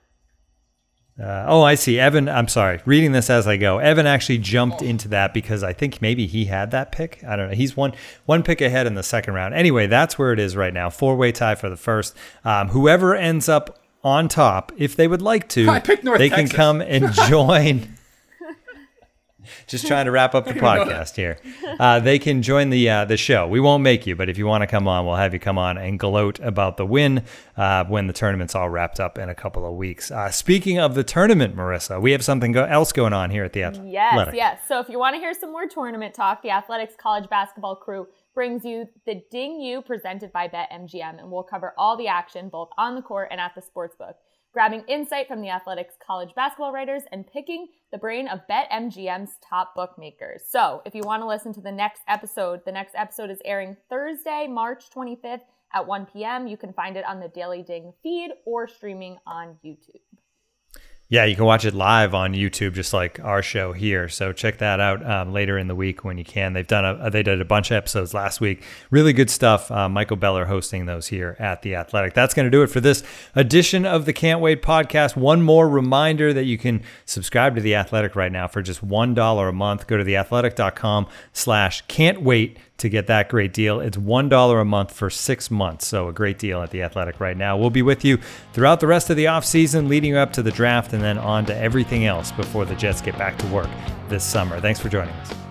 Uh, oh, I see. Evan, I'm sorry. Reading this as I go. Evan actually jumped into that because I think maybe he had that pick. I don't know. He's one one pick ahead in the second round. Anyway, that's where it is right now. Four-way tie for the first. Um, whoever ends up on top, if they would like to, I picked North they Texas. can come and join. Just trying to wrap up the podcast here. Uh, they can join the uh, the show. We won't make you, but if you want to come on, we'll have you come on and gloat about the win uh, when the tournament's all wrapped up in a couple of weeks. Uh, speaking of the tournament, Marissa, we have something go- else going on here at the Athletic. Yes, yes. So if you want to hear some more tournament talk, the Athletics College Basketball Crew brings you the Ding You presented by BetMGM, and we'll cover all the action both on the court and at the sportsbook, grabbing insight from the Athletics College basketball writers and picking the brain of BetMGM's top bookmakers. So if you want to listen to the next episode, the next episode is airing Thursday, March twenty-fifth at one p.m. You can find it on the Daily Ding feed or streaming on YouTube. Yeah, you can watch it live on YouTube, just like our show here. So check that out um, later in the week when you can. They've done a they did a bunch of episodes last week. Really good stuff. Uh, Michael Beller hosting those here at The Athletic. That's going to do it for this edition of the Can't Wait podcast. One more reminder that you can subscribe to The Athletic right now for just one dollar a month. Go to theathletic.com slash can't wait to get that great deal. It's one dollar a month for six months. So a great deal at The Athletic right now. We'll be with you throughout the rest of the offseason, leading up to the draft, and then on to everything else before the Jets get back to work this summer. Thanks for joining us.